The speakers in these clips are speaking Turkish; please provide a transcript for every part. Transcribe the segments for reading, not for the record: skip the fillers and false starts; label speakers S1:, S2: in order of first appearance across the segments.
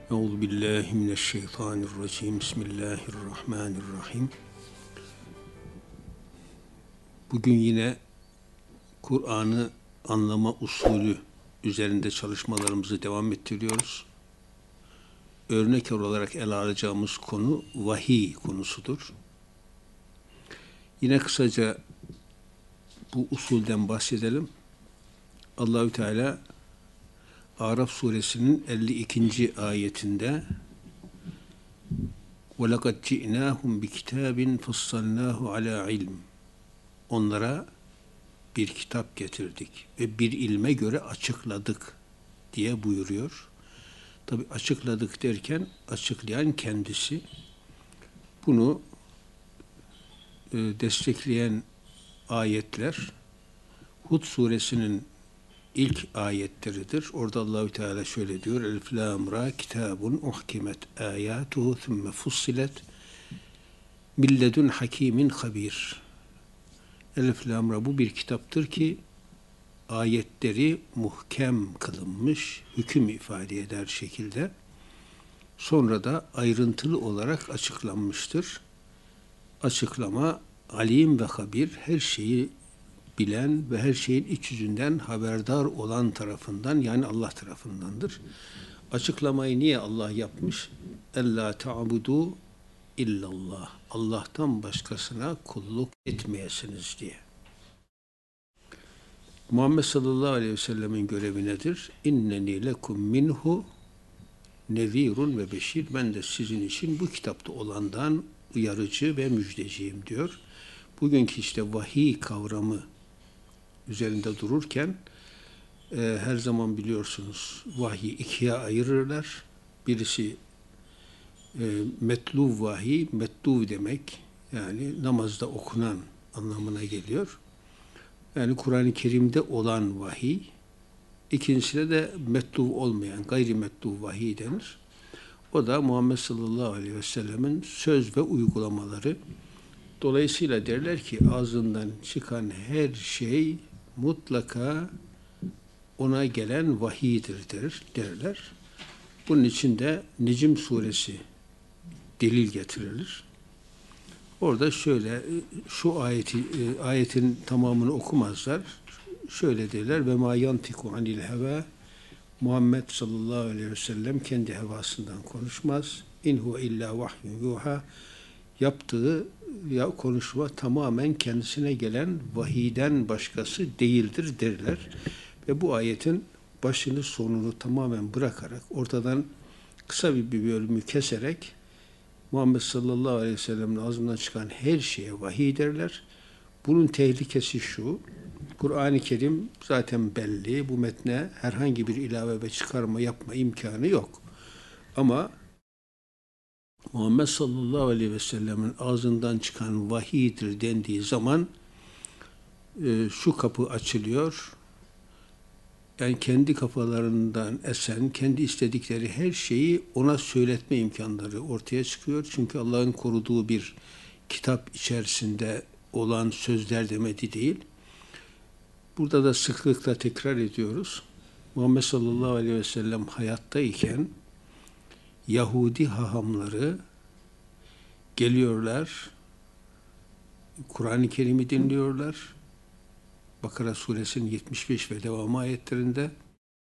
S1: Euzu billahi mineşşeytanirracim. Bismillahirrahmanirrahim. Bugün yine Kur'an'ı anlama usulü üzerinde çalışmalarımızı devam ettiriyoruz. Örnek olarak ele alacağımız konu vahiy konusudur. Yine kısaca bu usulden bahsedelim. Allahü Teala Araf suresinin 52. ayetinde وَلَقَدْ جِئْنَاهُمْ بِكِتَابٍ فَصَّلْنَاهُ عَلَى عِلْمٍ Onlara bir kitap getirdik ve bir ilme göre açıkladık diye buyuruyor. Tabi açıkladık derken açıklayan kendisi. Bunu destekleyen ayetler Hud suresinin ilk ayetleridir. Orada Allahü Teala şöyle diyor: Elif lam ra kitabun uhkimet ayatuhu thumma fussilet min ledun hakimin habir. Elif lam ra bu bir kitaptır ki ayetleri muhkem kılınmış, hüküm ifade eder şekilde. Sonra da ayrıntılı olarak açıklanmıştır. Açıklama alim ve habir, her şeyi bilen ve her şeyin iç yüzünden haberdar olan tarafından, yani Allah tarafındandır. Açıklamayı niye Allah yapmış? Ella ta'budu illallah. Allah'tan başkasına kulluk etmeyesiniz diye. Muhammed sallallahu aleyhi ve sellemin görevi nedir? İnneni lekum minhu nezirun ve beşir. Ben de sizin için bu kitapta olandan uyarıcı ve müjdeciyim diyor. Bugünkü işte vahiy kavramı üzerinde dururken her zaman biliyorsunuz vahyi ikiye ayırırlar. Birisi metlu vahiy, metlu demek yani namazda okunan anlamına geliyor. Yani Kur'an-ı Kerim'de olan vahiy. İkincisine de metlu olmayan, gayri metlu vahiy denir. O da Muhammed sallallahu aleyhi ve sellemin söz ve uygulamaları. Dolayısıyla derler ki ağzından çıkan her şey mutlaka ona gelen vahiydir derler. Bunun için de Necm suresi delil getirilir. Orada şöyle şu ayetin tamamını okumazlar. Şöyle derler: ve ma yantiku anil heva. Muhammed sallallahu aleyhi ve sellem kendi hevasından konuşmaz. İn huve illa vahyun yuha. Yaptığı konuşma tamamen kendisine gelen vahiyden başkası değildir derler. Ve bu ayetin başını sonunu tamamen bırakarak, ortadan kısa bir bölümü keserek Muhammed sallallahu aleyhi ve sellem'in ağzından çıkan her şeye vahiy derler. Bunun tehlikesi şu: Kur'an-ı Kerim zaten belli. Bu metne herhangi bir ilave ve çıkarma yapma imkanı yok. Ama Muhammed sallallahu aleyhi ve sellemin ağzından çıkan vahiydir dendiği zaman şu kapı açılıyor. Yani kendi kafalarından esen, kendi istedikleri her şeyi ona söyletme imkanları ortaya çıkıyor. Çünkü Allah'ın koruduğu bir kitap içerisinde olan sözler demedi değil. Burada da sıklıkla tekrar ediyoruz. Muhammed sallallahu aleyhi ve sellem hayattayken Yahudi hahamları geliyorlar, Kur'an-ı Kerim'i dinliyorlar. Bakara suresinin 75 ve devamı ayetlerinde.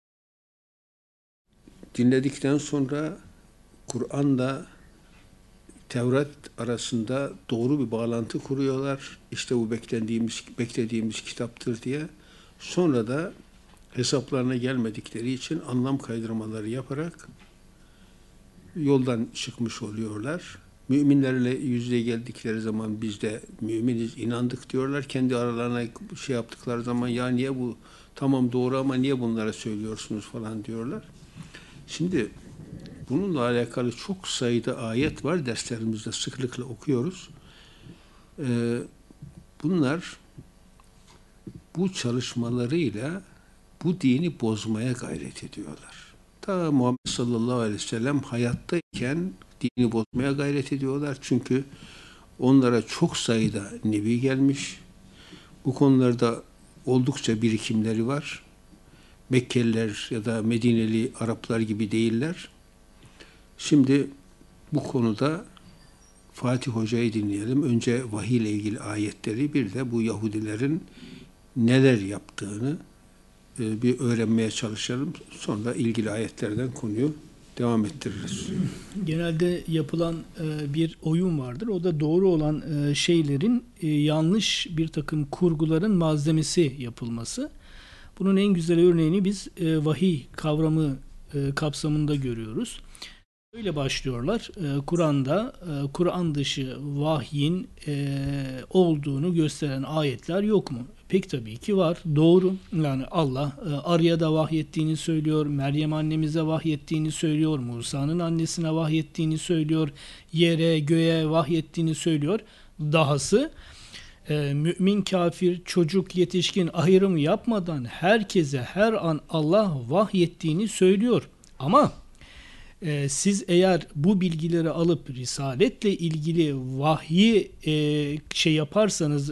S1: Dinledikten sonra Kur'an'la Tevrat arasında doğru bir bağlantı kuruyorlar. İşte bu beklediğimiz kitaptır diye. Sonra da hesaplarına gelmedikleri için anlam kaydırmaları yaparak yoldan çıkmış oluyorlar. Müminlerle yüzle geldikleri zaman biz de müminiz, inandık diyorlar. Kendi aralarına şey yaptıkları zaman ya niye bu tamam doğru ama niye bunlara söylüyorsunuz falan diyorlar. Şimdi bununla alakalı çok sayıda ayet var. Derslerimizde sıklıkla okuyoruz. Bunlar bu çalışmalarıyla bu dini bozmaya gayret ediyorlar. Ta Muhammed sallallahu aleyhi ve sellem hayattayken dini bozmaya gayret ediyorlar. Çünkü onlara çok sayıda nebi gelmiş. Bu konularda oldukça birikimleri var. Mekkeliler ya da Medineli Araplar gibi değiller. Şimdi bu konuda Fatih Hoca'yı dinleyelim. Önce vahiy ile ilgili ayetleri, bir de bu Yahudilerin neler yaptığını bir öğrenmeye çalışalım. Sonra ilgili ayetlerden konuyu devam ettiririz.
S2: Genelde yapılan bir oyun vardır. O da doğru olan şeylerin yanlış bir takım kurguların malzemesi yapılması. Bunun en güzel örneğini biz vahiy kavramı kapsamında görüyoruz. Öyle başlıyorlar. Kur'an'da Kur'an dışı vahyin olduğunu gösteren ayetler yok mu? Pek tabii ki var. Doğru. Yani Allah Arya'da da vahyettiğini söylüyor. Meryem annemize vahyettiğini söylüyor. Musa'nın annesine vahyettiğini söylüyor. Yere, göğe vahyettiğini söylüyor. Dahası mümin, kafir, çocuk, yetişkin ayrımı yapmadan herkese her an Allah vahyettiğini söylüyor. Ama siz eğer bu bilgileri alıp risaletle ilgili vahyi şey yaparsanız,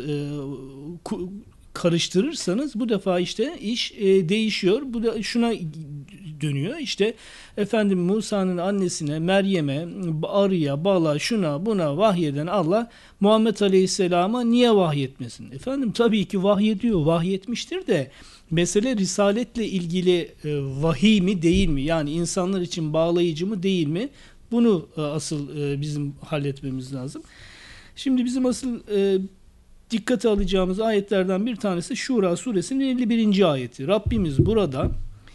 S2: karıştırırsanız bu defa işte iş değişiyor. Bu da şuna dönüyor. İşte efendim Musa'nın annesine, Meryem'e, arıya, bala, şuna buna vahyeden Allah Muhammed Aleyhisselam'a niye vahyetmesin? Efendim tabii ki vahyediyor, vahyetmiştir de mesele risaletle ilgili vahiy mi değil mi? Yani insanlar için bağlayıcı mı değil mi? Bunu asıl bizim halletmemiz lazım. Şimdi bizim asıl dikkate alacağımız ayetlerden bir tanesi Şura suresinin 51. ayeti. Rabbimiz burada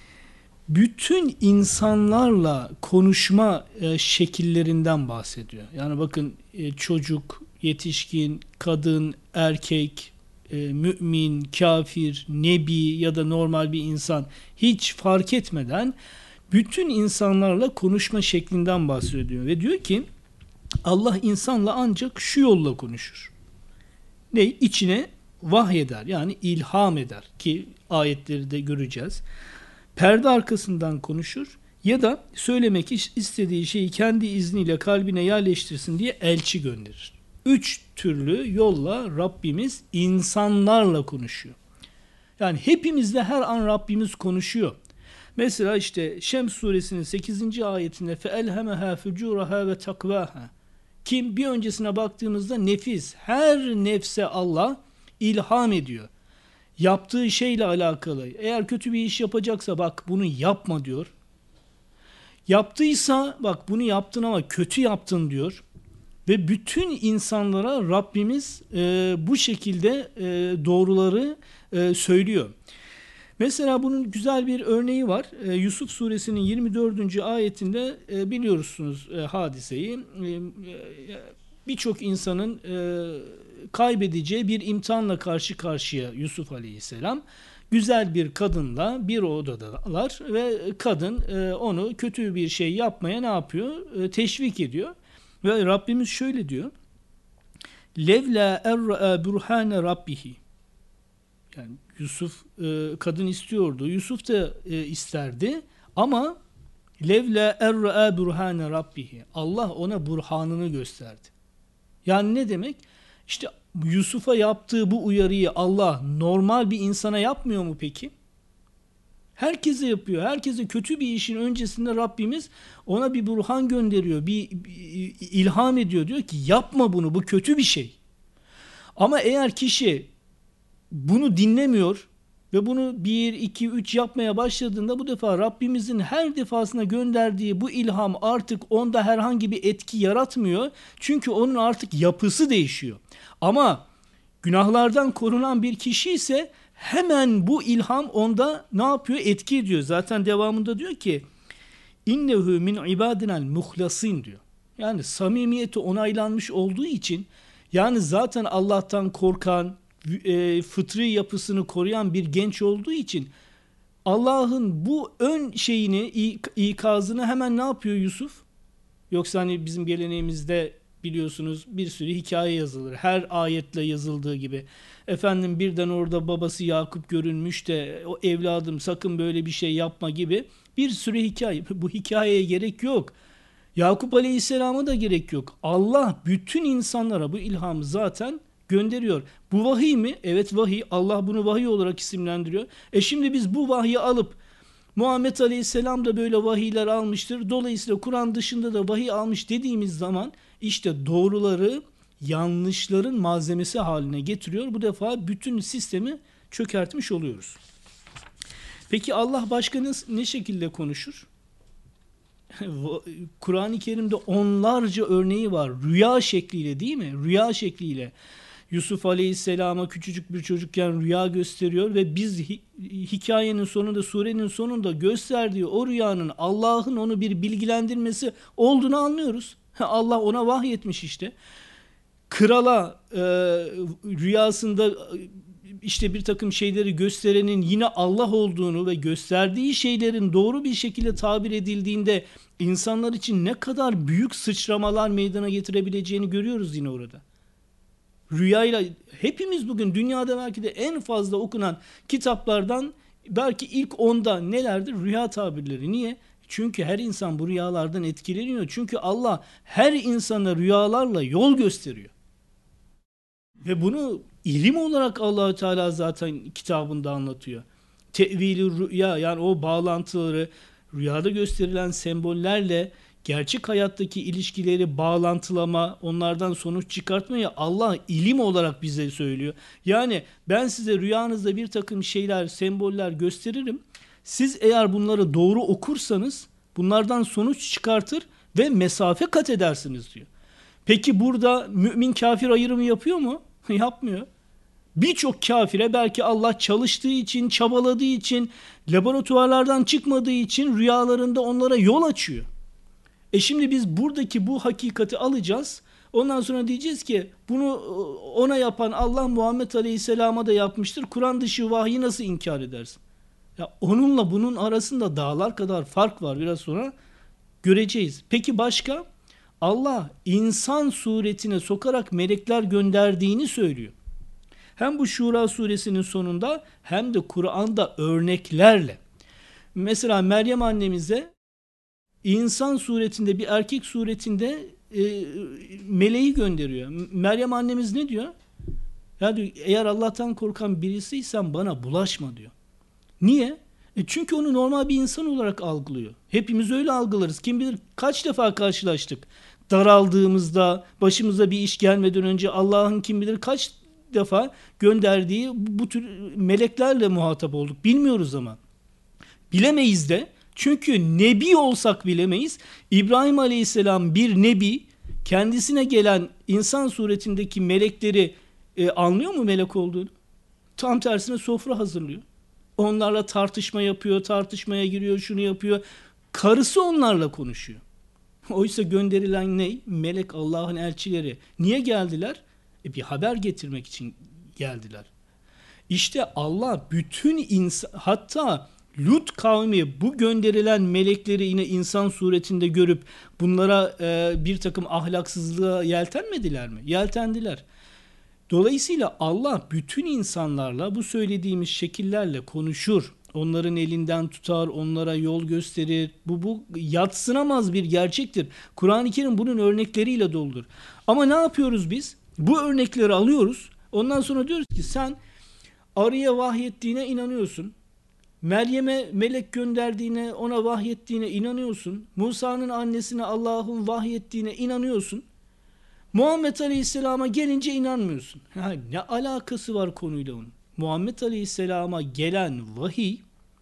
S2: bütün insanlarla konuşma şekillerinden bahsediyor. Yani bakın çocuk, yetişkin, kadın, erkek, mümin, kafir, nebi ya da normal bir insan hiç fark etmeden bütün insanlarla konuşma şeklinden bahsediyor. Ve diyor ki Allah insanla ancak şu yolla konuşur. Ne? İçine vahyeder, yani ilham eder ki ayetleri de göreceğiz. Perde arkasından konuşur ya da söylemek istediği şeyi kendi izniyle kalbine yerleştirsin diye elçi gönderir. 3 türlü yolla Rabbimiz insanlarla konuşuyor. Yani hepimizle her an Rabbimiz konuşuyor. Mesela işte Şems suresinin 8. ayetinde فَاَلْهَمَهَا فُجُورَهَا وَتَقْوَاهَا. Kim bir öncesine baktığımızda nefis, her nefse Allah ilham ediyor. Yaptığı şeyle alakalı. Eğer kötü bir iş yapacaksa bak bunu yapma diyor. Yaptıysa bak bunu yaptın ama kötü yaptın diyor. Ve bütün insanlara Rabbimiz bu şekilde doğruları söylüyor. Mesela bunun güzel bir örneği var. Yusuf suresinin 24. ayetinde biliyorsunuz hadiseyi. Birçok insanın kaybedeceği bir imtihanla karşı karşıya Yusuf Aleyhisselam. Güzel bir kadınla bir odadalar ve kadın onu kötü bir şey yapmaya ne yapıyor? Teşvik ediyor. Ve Rabbimiz şöyle diyor. Levla erra burhane rabbihi. Yani Yusuf kadın istiyordu. Yusuf da isterdi ama levla erra burhane rabbihi. Allah ona burhanını gösterdi. Yani ne demek? İşte Yusuf'a yaptığı bu uyarıyı Allah normal bir insana yapmıyor mu peki? Herkese yapıyor. Herkese kötü bir işin öncesinde Rabbimiz ona bir burhan gönderiyor. Bir ilham ediyor. Diyor ki yapma bunu. Bu kötü bir şey. Ama eğer kişi bunu dinlemiyor ve bunu 1, 2, 3 yapmaya başladığında bu defa Rabbimizin her defasında gönderdiği bu ilham artık onda herhangi bir etki yaratmıyor. Çünkü onun artık yapısı değişiyor. Ama günahlardan korunan bir kişi ise hemen bu ilham onda ne yapıyor? Etki ediyor. Zaten devamında diyor ki innehu min ibadinal muhlasin diyor. Yani samimiyeti onaylanmış olduğu için, yani zaten Allah'tan korkan, fıtri yapısını koruyan bir genç olduğu için Allah'ın bu ön şeyini, ikazını hemen ne yapıyor Yusuf? Yoksa hani bizim geleneğimizde biliyorsunuz bir sürü hikaye yazılır. Her ayetle yazıldığı gibi. Efendim birden orada babası Yakup görünmüş de o evladım sakın böyle bir şey yapma gibi bir sürü hikaye. Bu hikayeye gerek yok. Yakup Aleyhisselam'a da gerek yok. Allah bütün insanlara bu ilhamı zaten gönderiyor. Bu vahiy mi? Evet vahiy. Allah bunu vahiy olarak isimlendiriyor. Şimdi biz bu vahyi alıp Muhammed Aleyhisselam da böyle vahiyler almıştır. Dolayısıyla Kur'an dışında da vahiy almış dediğimiz zaman işte doğruları yanlışların malzemesi haline getiriyor. Bu defa bütün sistemi çökertmiş oluyoruz. Peki Allah başka ne şekilde konuşur? Kur'an-ı Kerim'de onlarca örneği var. Rüya şekliyle, değil mi? Rüya şekliyle. Yusuf Aleyhisselam'a küçücük bir çocukken rüya gösteriyor ve biz hikayenin sonunda, surenin sonunda gösterdiği o rüyanın Allah'ın onu bir bilgilendirmesi olduğunu anlıyoruz. Allah ona vahyetmiş işte. Krala rüyasında işte bir takım şeyleri gösterenin yine Allah olduğunu ve gösterdiği şeylerin doğru bir şekilde tabir edildiğinde insanlar için ne kadar büyük sıçramalar meydana getirebileceğini görüyoruz yine orada. Rüyayla hepimiz bugün dünyada belki de en fazla okunan kitaplardan belki ilk 10'da nelerdir? Rüya tabirleri. Niye? Çünkü her insan bu rüyalardan etkileniyor. Çünkü Allah her insana rüyalarla yol gösteriyor. Ve bunu ilim olarak Allahü Teala zaten kitabında anlatıyor. Tevili rüya, yani o bağlantıları, rüyada gösterilen sembollerle gerçek hayattaki ilişkileri bağlantılama, onlardan sonuç çıkartmayı Allah ilim olarak bize söylüyor. Yani ben size rüyanızda bir takım şeyler, semboller gösteririm. Siz eğer bunları doğru okursanız bunlardan sonuç çıkartır ve mesafe kat edersiniz diyor. Peki burada mümin kafir ayrımı yapıyor mu? Yapmıyor. Birçok kafire belki Allah çalıştığı için, çabaladığı için, laboratuvarlardan çıkmadığı için rüyalarında onlara yol açıyor. Şimdi biz buradaki bu hakikati alacağız. Ondan sonra diyeceğiz ki bunu ona yapan Allah Muhammed Aleyhisselam'a da yapmıştır. Kur'an dışı vahyi nasıl inkar edersin? Ya onunla bunun arasında dağlar kadar fark var. Biraz sonra göreceğiz. Peki başka? Allah insan suretine sokarak melekler gönderdiğini söylüyor. Hem bu Şura suresinin sonunda hem de Kur'an'da örneklerle. Mesela Meryem annemize insan suretinde, bir erkek suretinde meleği gönderiyor. Meryem annemiz ne diyor? Ya diyor, eğer Allah'tan korkan birisiysen bana bulaşma diyor. Niye? Çünkü onu normal bir insan olarak algılıyor. Hepimiz öyle algılarız. Kim bilir kaç defa karşılaştık. Daraldığımızda, başımıza bir iş gelmeden önce Allah'ın kim bilir kaç defa gönderdiği bu tür meleklerle muhatap olduk. Bilmiyoruz ama. Bilemeyiz de. Çünkü nebi olsak bilemeyiz. İbrahim Aleyhisselam bir nebi, kendisine gelen insan suretindeki melekleri anlıyor mu melek olduğunu? Tam tersine sofra hazırlıyor. Onlarla tartışma yapıyor, tartışmaya giriyor, şunu yapıyor. Karısı onlarla konuşuyor. Oysa gönderilen ne? Melek, Allah'ın elçileri. Niye geldiler? Bir haber getirmek için geldiler. İşte Allah bütün insan, hatta Lut kavmi bu gönderilen melekleri yine insan suretinde görüp bunlara bir takım ahlaksızlığa yeltenmediler mi? Yeltendiler. Dolayısıyla Allah bütün insanlarla bu söylediğimiz şekillerle konuşur. Onların elinden tutar, onlara yol gösterir. Bu yadsınamaz bir gerçektir. Kur'an-ı Kerim bunun örnekleriyle doludur. Ama ne yapıyoruz biz? Bu örnekleri alıyoruz. Ondan sonra diyoruz ki sen arıya vahyettiğine inanıyorsun. Meryem'e melek gönderdiğine, ona vahyettiğine inanıyorsun. Musa'nın annesine Allah'ın vahyettiğine inanıyorsun. Muhammed Aleyhisselam'a gelince inanmıyorsun. Ne alakası var konuyla onun? Muhammed Aleyhisselam'a gelen vahiy,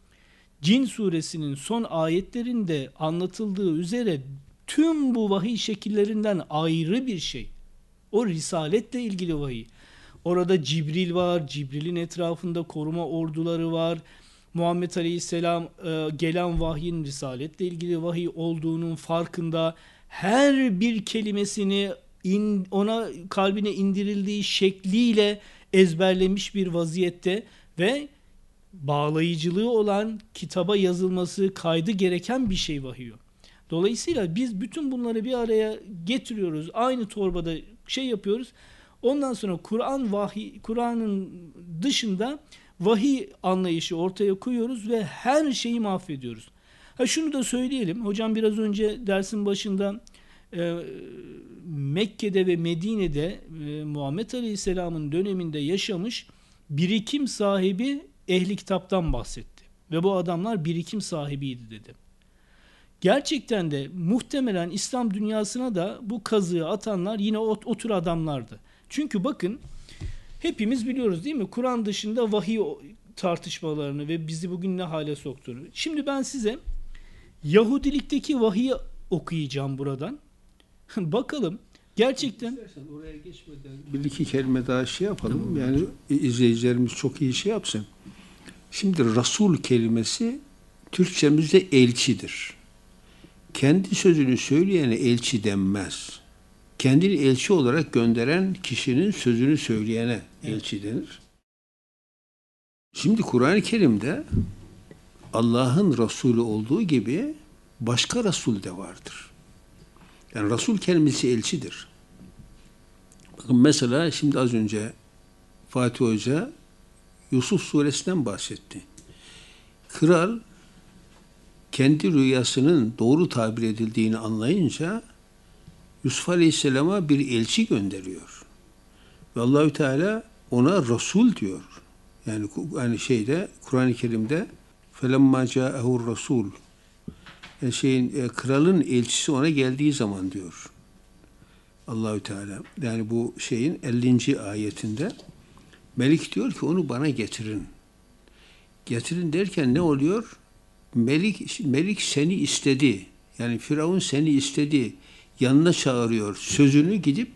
S2: Cin suresinin son ayetlerinde anlatıldığı üzere tüm bu vahiy şekillerinden ayrı bir şey. O risaletle ilgili vahiy. Orada Cibril var, Cibril'in etrafında koruma orduları var. Muhammed Aleyhisselam gelen vahyin risaletle ilgili vahiy olduğunun farkında, her bir kelimesini ona kalbine indirildiği şekliyle ezberlemiş bir vaziyette ve bağlayıcılığı olan kitaba yazılması kaydı gereken bir şey vahiy. Dolayısıyla biz bütün bunları bir araya getiriyoruz. Aynı torbada şey yapıyoruz. Ondan sonra Kur'an'ın dışında vahiy anlayışı ortaya koyuyoruz ve her şeyi mahvediyoruz. Şunu da söyleyelim. Hocam biraz önce dersin başında Mekke'de ve Medine'de Muhammed Aleyhisselam'ın döneminde yaşamış birikim sahibi ehli kitaptan bahsetti. ve bu adamlar birikim sahibiydi dedi. Gerçekten de muhtemelen İslam dünyasına da bu kazığı atanlar yine o tür adamlardı. Çünkü bakın, hepimiz biliyoruz değil mi? Kur'an dışında vahiy tartışmalarını ve bizi bugün ne hale soktuğunu. Şimdi ben size Yahudilikteki vahiyi okuyacağım buradan. Bakalım gerçekten.
S1: İstersen oraya geçmeden bir iki kelime daha şey yapalım. Yani izleyicilerimiz çok iyi şey yapsın. Şimdi Resul kelimesi Türkçemizde elçidir. Kendi sözünü söyleyene elçi denmez. Kendini elçi olarak gönderen kişinin sözünü söyleyene elçi denir. Şimdi Kur'an-ı Kerim'de Allah'ın Resulü olduğu gibi başka Resul de vardır. Yani Resul kelimesi elçidir. Bakın mesela şimdi az önce Fatih Hoca Yusuf suresinden bahsetti. Kral kendi rüyasının doğru tabir edildiğini anlayınca Yusuf Aleyhisselam'a bir elçi gönderiyor. Ve Allahü Teala ona Resul diyor. Yani Kur'an-ı Kerim'de فَلَمَّا جَاءَهُ الرَّسُولُ kralın elçisi ona geldiği zaman diyor Allahü Teala. Yani bu 50. ayetinde Melik diyor ki onu bana getirin. Getirin derken ne oluyor? Melik seni istedi. Yani Firavun seni istedi. Yanına çağırıyor. Sözünü gidip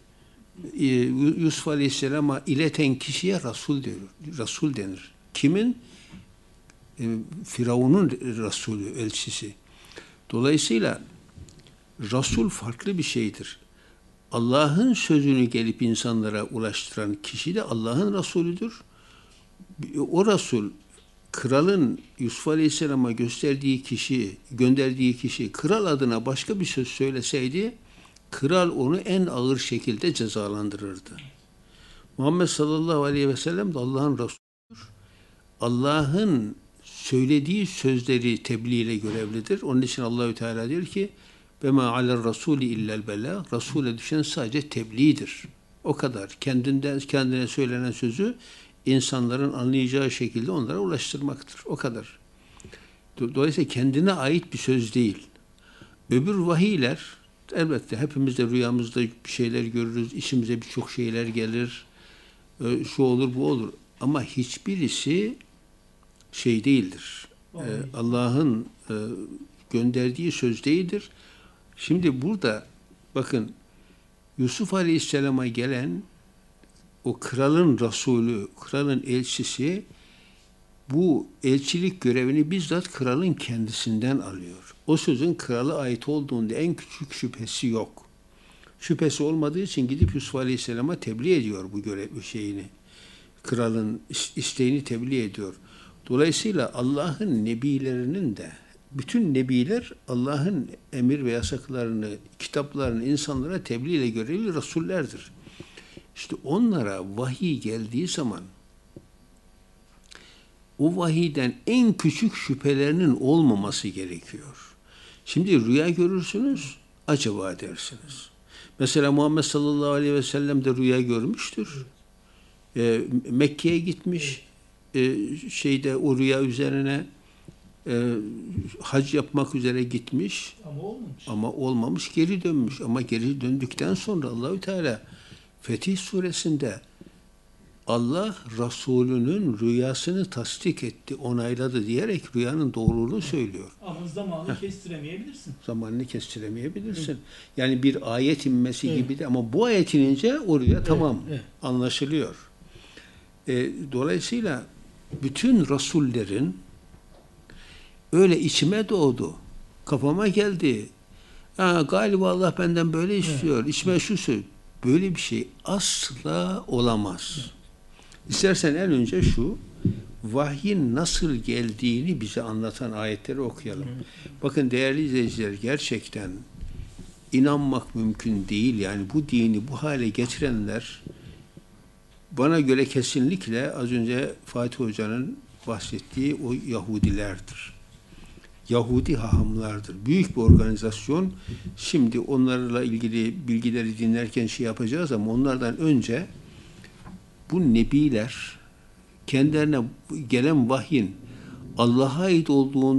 S1: Yusuf Aleyhisselam'a ileten kişiye Resul diyor. Resul denir. Kimin? Firavun'un Resulü, elçisi. Dolayısıyla Resul farklı bir şeydir. Allah'ın sözünü gelip insanlara ulaştıran kişi de Allah'ın Resulüdür. O Resul, kralın Yusuf Aleyhisselam'a gönderdiği kişi kral adına başka bir söz söyleseydi, kral onu en ağır şekilde cezalandırırdı. Muhammed sallallahu aleyhi ve sellem de Allah'ın Resulüdür. Allah'ın söylediği sözleri tebliğ ile görevlidir. Onun için Allahü Teala diyor ki: "Ve ma alel rasuli illel bela." Rasule düşen sadece tebliğdir. O kadar. Kendine söylenen sözü insanların anlayacağı şekilde onlara ulaştırmaktır. O kadar. Dolayısıyla kendine ait bir söz değil. Öbür vahiyler, elbette hepimiz de rüyamızda bir şeyler görürüz, işimize birçok şeyler gelir, şu olur, bu olur. Ama hiçbirisi değildir. Allah'ın gönderdiği söz değildir. Şimdi burada bakın, Yusuf Aleyhisselam'a gelen o kralın Resulü, kralın elçisi bu elçilik görevini bizzat kralın kendisinden alıyor. O sözün krala ait olduğunda en küçük şüphesi yok. Şüphesi olmadığı için gidip Yusuf Aleyhisselam'a tebliğ ediyor bu görev kralın isteğini tebliğ ediyor. Dolayısıyla Allah'ın nebilerinin de, bütün nebiler Allah'ın emir ve yasaklarını, kitaplarını insanlara tebliğ ile görevli Resullerdir. İşte onlara vahiy geldiği zaman o vahiyden en küçük şüphelerinin olmaması gerekiyor. Şimdi rüya görürsünüz, acaba dersiniz. Mesela Muhammed sallallahu aleyhi ve sellem de rüya görmüştür. Mekke'ye gitmiş, o rüya üzerine hac yapmak üzere gitmiş. Ama olmamış, geri dönmüş. Ama geri döndükten sonra Allahü Teala Fetih suresinde Allah Resulünün rüyasını tasdik etti, onayladı diyerek rüyanın doğruluğunu söylüyor.
S2: Ama zamanını kestiremeyebilirsin.
S1: Zamanını kestiremeyebilirsin. Yani bir ayet inmesi gibi de, ama bu ayet inince o rüya tamam anlaşılıyor. Dolayısıyla bütün Resullerin öyle içime doğdu, kafama geldi. Galiba Allah benden böyle istiyor, içime şu böyle bir şey asla olamaz. İstersen en önce şu vahyin nasıl geldiğini bize anlatan ayetleri okuyalım. Bakın değerli izleyiciler, gerçekten inanmak mümkün değil. Yani bu dini bu hale getirenler bana göre kesinlikle az önce Fatih Hoca'nın bahsettiği o Yahudilerdir. Yahudi hahamlardır. Büyük bir organizasyon. Şimdi onlarla ilgili bilgileri dinlerken yapacağız ama onlardan önce bu nebiler kendilerine gelen vahyin Allah'a ait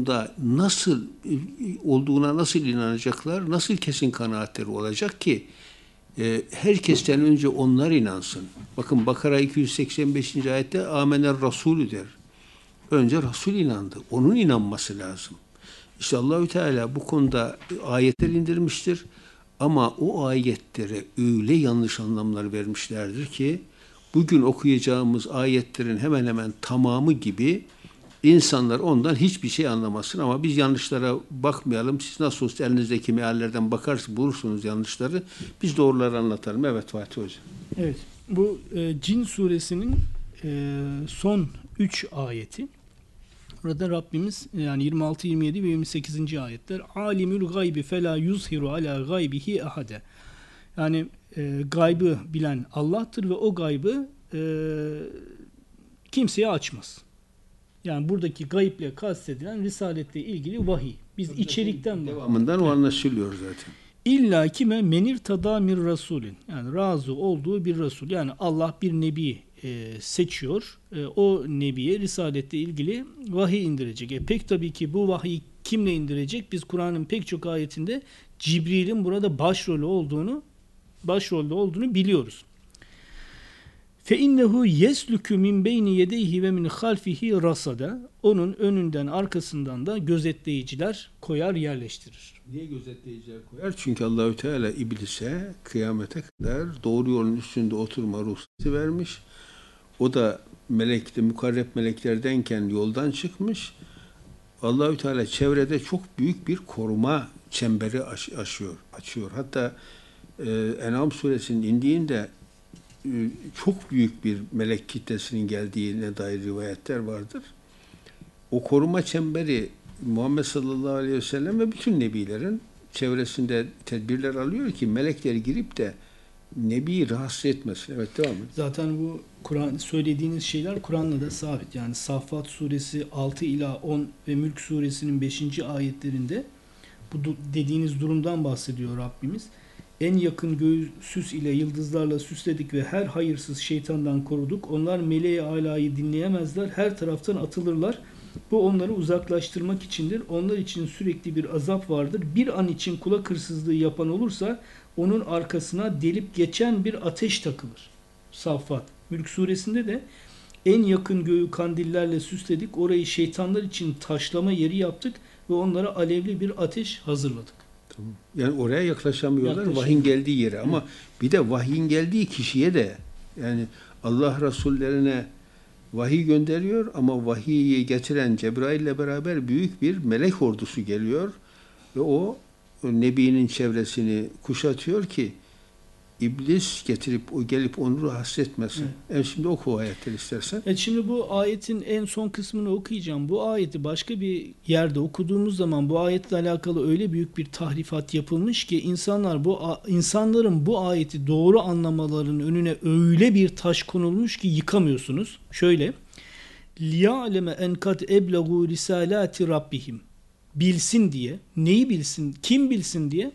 S1: olduğuna nasıl inanacaklar, nasıl kesin kanaatleri olacak ki herkesten önce onlar inansın. Bakın Bakara 285. ayette amener Rasulü der. Önce Resul inandı. Onun inanması lazım. İşte Allahü Teala bu konuda ayetler indirmiştir. Ama o ayetlere öyle yanlış anlamlar vermişlerdir ki bugün okuyacağımız ayetlerin hemen hemen tamamı gibi insanlar ondan hiçbir şey anlamasın. Ama biz yanlışlara bakmayalım. Siz nasıl olsa elinizdeki meallerden bakarsınız, bulursunuz yanlışları. Biz doğruları anlatalım. Evet Fatih Hocam.
S2: Evet. Bu Cin suresinin son 3 ayeti. Burada Rabbimiz yani 26, 27 ve 28. ayetler alimül gaybi fela yuzhiru ala gaybihi ahade. Yani gaybı bilen Allah'tır ve o gaybı kimseye açmaz. Yani buradaki gayble kastedilen risaletle ilgili vahiy. Biz içerikten
S1: devamından o anlaşılıyor zaten.
S2: İlla kime menir tadamir rasulün, yani razı olduğu bir rasul, yani Allah bir nebi seçiyor, o nebiye risaletle ilgili vahiy indirecek. Pek tabii ki bu vahiy kimle indirecek? Biz Kur'an'ın pek çok ayetinde Cibril'in burada başrolde olduğunu biliyoruz. Fe innehu yesluku min beyni yedeyhi ve min halfihi rasada. Onun önünden arkasından da gözetleyiciler koyar, yerleştirir.
S1: Niye gözetleyiciler koyar? Çünkü Allahü Teala iblise kıyamete kadar doğru yolun üstünde oturma ruhsatı vermiş. O da mukarreb meleklerdenken yoldan çıkmış. Allahü Teala çevrede çok büyük bir koruma çemberi açıyor. Hatta En'am suresinin indiğinde çok büyük bir melek kitlesinin geldiğine dair rivayetler vardır. O koruma çemberi Muhammed sallallahu aleyhi ve sellem ve bütün nebilerin çevresinde tedbirler alıyor ki melekler girip de nebiyi rahatsız etmesin. Evet, devam edin.
S2: Zaten bu Kur'an söylediğiniz şeyler Kur'an'la da sabit. Yani Saffat suresi 6 ila 10 ve Mülk suresinin 5. ayetlerinde bu dediğiniz durumdan bahsediyor Rabbimiz. En yakın göğü süs ile yıldızlarla süsledik ve her hayırsız şeytandan koruduk. Onlar meleği alayı dinleyemezler. Her taraftan atılırlar. Bu onları uzaklaştırmak içindir. Onlar için sürekli bir azap vardır. Bir an için kulak hırsızlığı yapan olursa onun arkasına delip geçen bir ateş takılır. Saffat. Mülk suresinde de en yakın göğü kandillerle süsledik. Orayı şeytanlar için taşlama yeri yaptık ve onlara alevli bir ateş hazırladık.
S1: Tamam. Yani oraya yaklaşamıyorlar vahyin geldiği yere. Ama bir de vahyin geldiği kişiye de, yani Allah Resullerine vahiy gönderiyor ama vahiyi getiren Cebrail ile beraber büyük bir melek ordusu geliyor ve o Nebi'nin çevresini kuşatıyor ki İblis gelip onu rahatsız etmesin. Evet. Şimdi oku ayetleri istersen.
S2: Evet, şimdi bu ayetin en son kısmını okuyacağım. Bu ayeti başka bir yerde okuduğumuz zaman bu ayetle alakalı öyle büyük bir tahrifat yapılmış ki insanların bu ayeti doğru anlamalarının önüne öyle bir taş konulmuş ki yıkamıyorsunuz. Şöyle: liya'leme en kad eblagu risalati rabbihim. Bilsin diye. Neyi bilsin? Kim bilsin diye?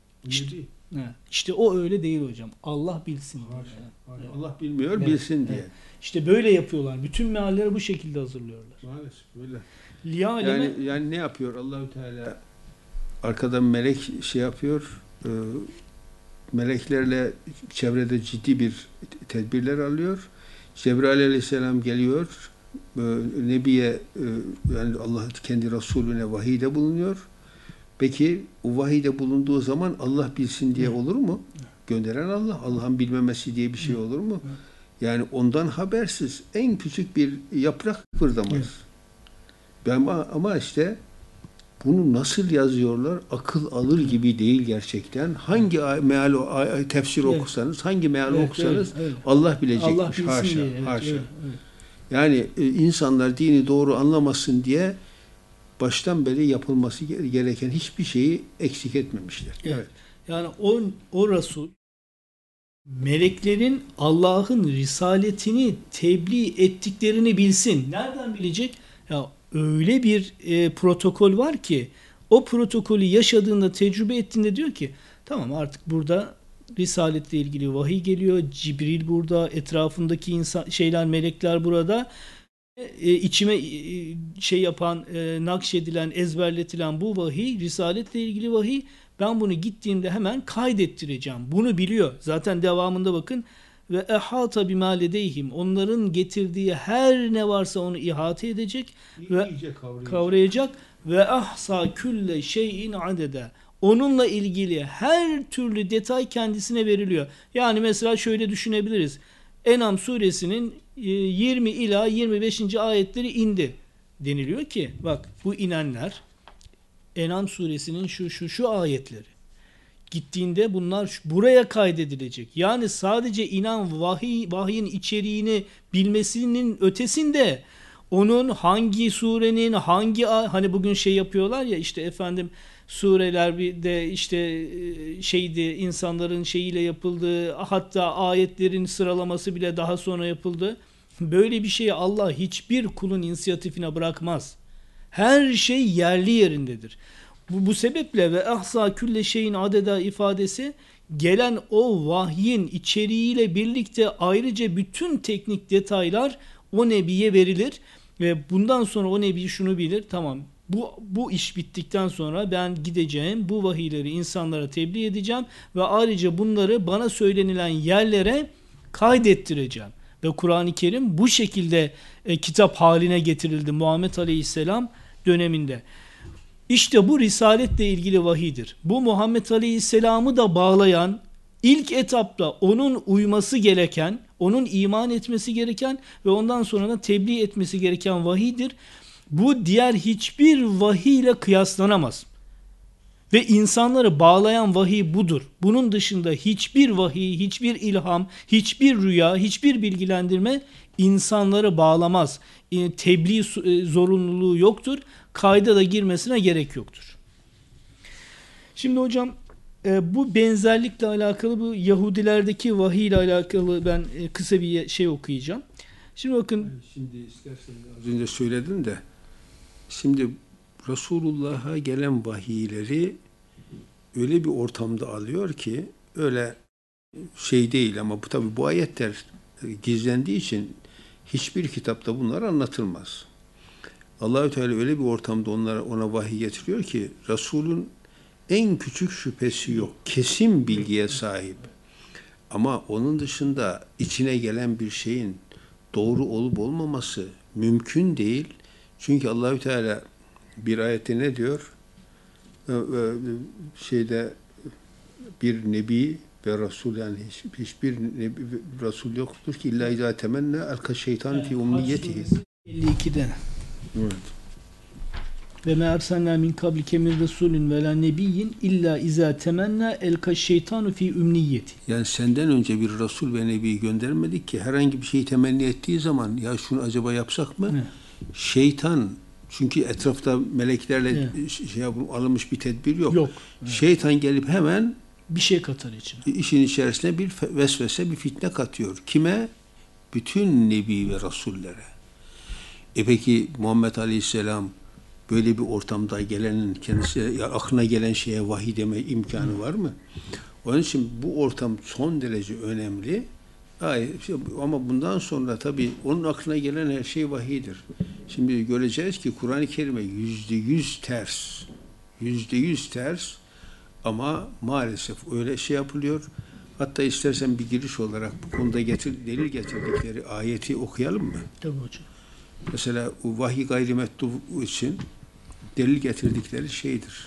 S2: İşte o öyle değil hocam. Allah bilsin diye.
S1: Evet. Allah bilmiyor, bilsin diye.
S2: İşte böyle yapıyorlar. Bütün mealleri bu şekilde hazırlıyorlar.
S1: Maalesef böyle. Yani ne yapıyor Allahü Teala? Arkadan melek yapıyor. Meleklerle çevrede ciddi bir tedbirler alıyor. Cebrail aleyhisselam geliyor. Nebiye yani Allah kendi Resulüne vahiyde bulunuyor. Peki o vahiyde bulunduğu zaman Allah bilsin diye olur mu? Gönderen Allah. Allah'ın bilmemesi diye bir şey olur mu? Yani ondan habersiz en küçük bir yaprak kıpırdamaz. Ama işte bunu nasıl yazıyorlar? Akıl alır gibi değil gerçekten. Hangi tefsir okusanız, hangi meal okusanız Allah bilecekmiş.
S2: Allah bilsin
S1: haşa,
S2: diye.
S1: haşa.
S2: Evet. Yani
S1: insanlar dini doğru anlamasın diye baştan beri yapılması gereken hiçbir şeyi eksik etmemişler. Evet.
S2: Yani o Resul meleklerin Allah'ın risaletini tebliğ ettiklerini bilsin. Nereden bilecek? Ya öyle bir protokol var ki o protokolü yaşadığında, tecrübe ettiğinde diyor ki tamam, artık burada risaletle ilgili vahiy geliyor. Cibril burada, etrafındaki melekler burada. içime şey yapan, nakşedilen, ezberletilen bu vahiy, risaletle ilgili vahiy, ben bunu gittiğimde hemen kaydettireceğim. Bunu biliyor. Zaten devamında bakın, ve ehata bima ledeyhim, onların getirdiği her ne varsa onu ihate edecek ve
S1: İyice
S2: kavrayacak ve ahsa külle şeyin adede. Onunla ilgili her türlü detay kendisine veriliyor. Yani mesela şöyle düşünebiliriz. En'am suresinin 20 ila 25. ayetleri indi deniliyor ki, bak bu inenler En'am suresinin şu ayetleri. Gittiğinde bunlar buraya kaydedilecek. Yani sadece inan vahyin içeriğini bilmesinin ötesinde onun hangi surenin hani bugün şey yapıyorlar ya, işte efendim sureler bir de işte şeydi, insanların şeyiyle yapıldı, hatta ayetlerin sıralaması bile daha sonra yapıldı. Böyle bir şeyi Allah hiçbir kulun inisiyatifine bırakmaz. Her şey yerli yerindedir. Bu sebeple ve ahsa külle şeyin adeda ifadesi, gelen o vahyin içeriğiyle birlikte ayrıca bütün teknik detaylar o nebiye verilir ve bundan sonra o nebi şunu bilir: tamam, bu iş bittikten sonra ben gideceğim, bu vahiyleri insanlara tebliğ edeceğim ve ayrıca bunları bana söylenilen yerlere kaydettireceğim. Ve Kur'an-ı Kerim bu şekilde kitap haline getirildi Muhammed Aleyhisselam döneminde. İşte bu risaletle ilgili vahidir. Bu Muhammed Aleyhisselam'ı da bağlayan, ilk etapta onun uyması gereken, onun iman etmesi gereken ve ondan sonra da tebliğ etmesi gereken vahidir. Bu diğer hiçbir vahiy ile kıyaslanamaz. Ve insanları bağlayan vahiy budur. Bunun dışında hiçbir vahiy, hiçbir ilham, hiçbir rüya, hiçbir bilgilendirme insanları bağlamaz. Tebliğ zorunluluğu yoktur. Kayda da girmesine gerek yoktur. Şimdi hocam, bu benzerlikle alakalı, bu Yahudilerdeki vahiy ile alakalı ben kısa bir şey okuyacağım. Şimdi bakın.
S1: Şimdi istersen az önce söyledin de, şimdi Resulullah'a gelen vahiyleri öyle bir ortamda alıyor ki, öyle şey değil, ama bu tabi bu ayetler gizlendiği için hiçbir kitapta bunlar anlatılmaz. Allahü Teala öyle bir ortamda ona vahiy getiriyor ki Resul'ün en küçük şüphesi yok. Kesin bilgiye sahip. Ama onun dışında içine gelen bir şeyin doğru olup olmaması mümkün değil. Çünkü Allahü Teala bir ayette ne diyor? Şeyde bir nebi ve Resul, yani hiçbir nebi, Resul yoktur ki illa izâ temennâ elka şeytan fi umniyetihi.
S2: 52'de.
S1: Evet.
S2: Ve me ersalna min kablike min resulün ve la nebiyyin illa izâ temennâ elka şeytanu fi ümniyeti.
S1: Yani senden önce bir Resul ve Nebi göndermedik ki herhangi bir şeyi temenni ettiği zaman, ya şunu acaba yapsak mı?
S2: Evet.
S1: Şeytan, çünkü etrafta meleklerle alınmış bir tedbir yok.
S2: Yok. Evet.
S1: Şeytan gelip hemen
S2: bir şey katar içine.
S1: İşin içerisine bir vesvese, bir fitne katıyor. Kime? Bütün Nebi ve Resullere. Peki Muhammed Aleyhisselam böyle bir ortamda gelenin kendisi aklına gelen şeye vahiy deme imkanı var mı? Onun için bu ortam son derece önemli. Ama bundan sonra tabii onun aklına gelen her şey vahiydir. Şimdi göreceğiz ki Kur'an-ı Kerim'e %100 ters. %100 ters. Ama maalesef öyle şey yapılıyor. Hatta istersen bir giriş olarak bu konuda delil getirdikleri ayeti okuyalım mı?
S2: Tabii hocam.
S1: Mesela vahiy gayrimettu için delil getirdikleri şeydir.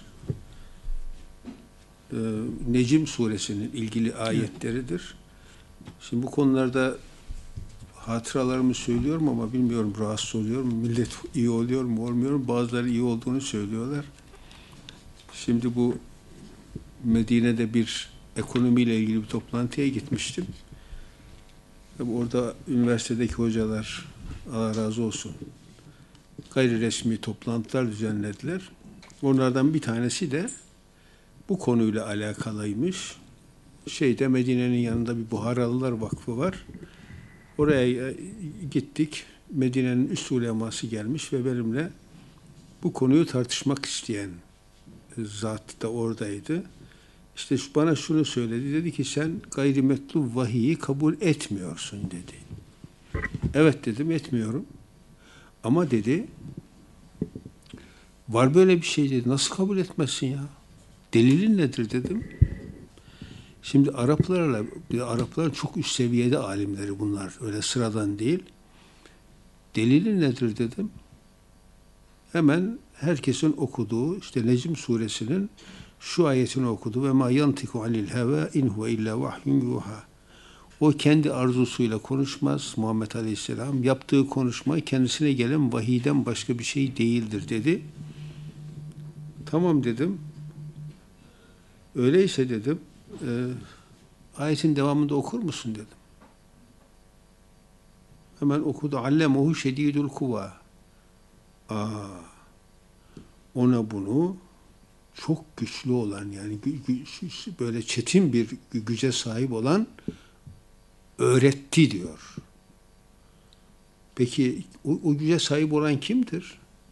S1: Necm suresinin ilgili ayetleridir. Şimdi bu konularda hatıralarımı söylüyorum ama bilmiyorum rahatsız oluyor mu? Millet iyi oluyor mu, olmuyor mu? Bazıları iyi olduğunu söylüyorlar. Şimdi bu Medine'de bir ekonomiyle ilgili bir toplantıya gitmiştim. Tabii orada üniversitedeki hocalar, Allah razı olsun, gayri resmi toplantılar düzenlediler. Onlardan bir tanesi de bu konuyla alakalıymış. Medine'nin yanında bir Buharalılar Vakfı var. Oraya gittik. Medine'nin üst uleması gelmiş ve benimle bu konuyu tartışmak isteyen zat da oradaydı. İşte bana şunu söyledi. Dedi ki sen gayrimetlu vahiyi kabul etmiyorsun dedi. Evet dedim, etmiyorum. Ama dedi, var böyle bir şey dedi. Nasıl kabul etmezsin ya? Delilin nedir dedim. Şimdi Araplar çok üst seviyede alimleri bunlar. Öyle sıradan değil. Delilin nedir dedim. Hemen herkesin okuduğu işte Necm suresinin şu ayetini okudu ve ma yantiku anil heva in huve illa vahyun yuha. O kendi arzusuyla konuşmaz Muhammed Aleyhisselam. Yaptığı konuşma kendisine gelen vahiyden başka bir şey değildir dedi. Tamam dedim. Öyleyse dedim, ayetin devamında okur musun dedim. Hemen okudu. Allemuhu şedidul kuva. Ona bunu çok güçlü olan yani böyle çetin bir güce sahip olan öğretti diyor. Peki o güce sahip olan kimdir?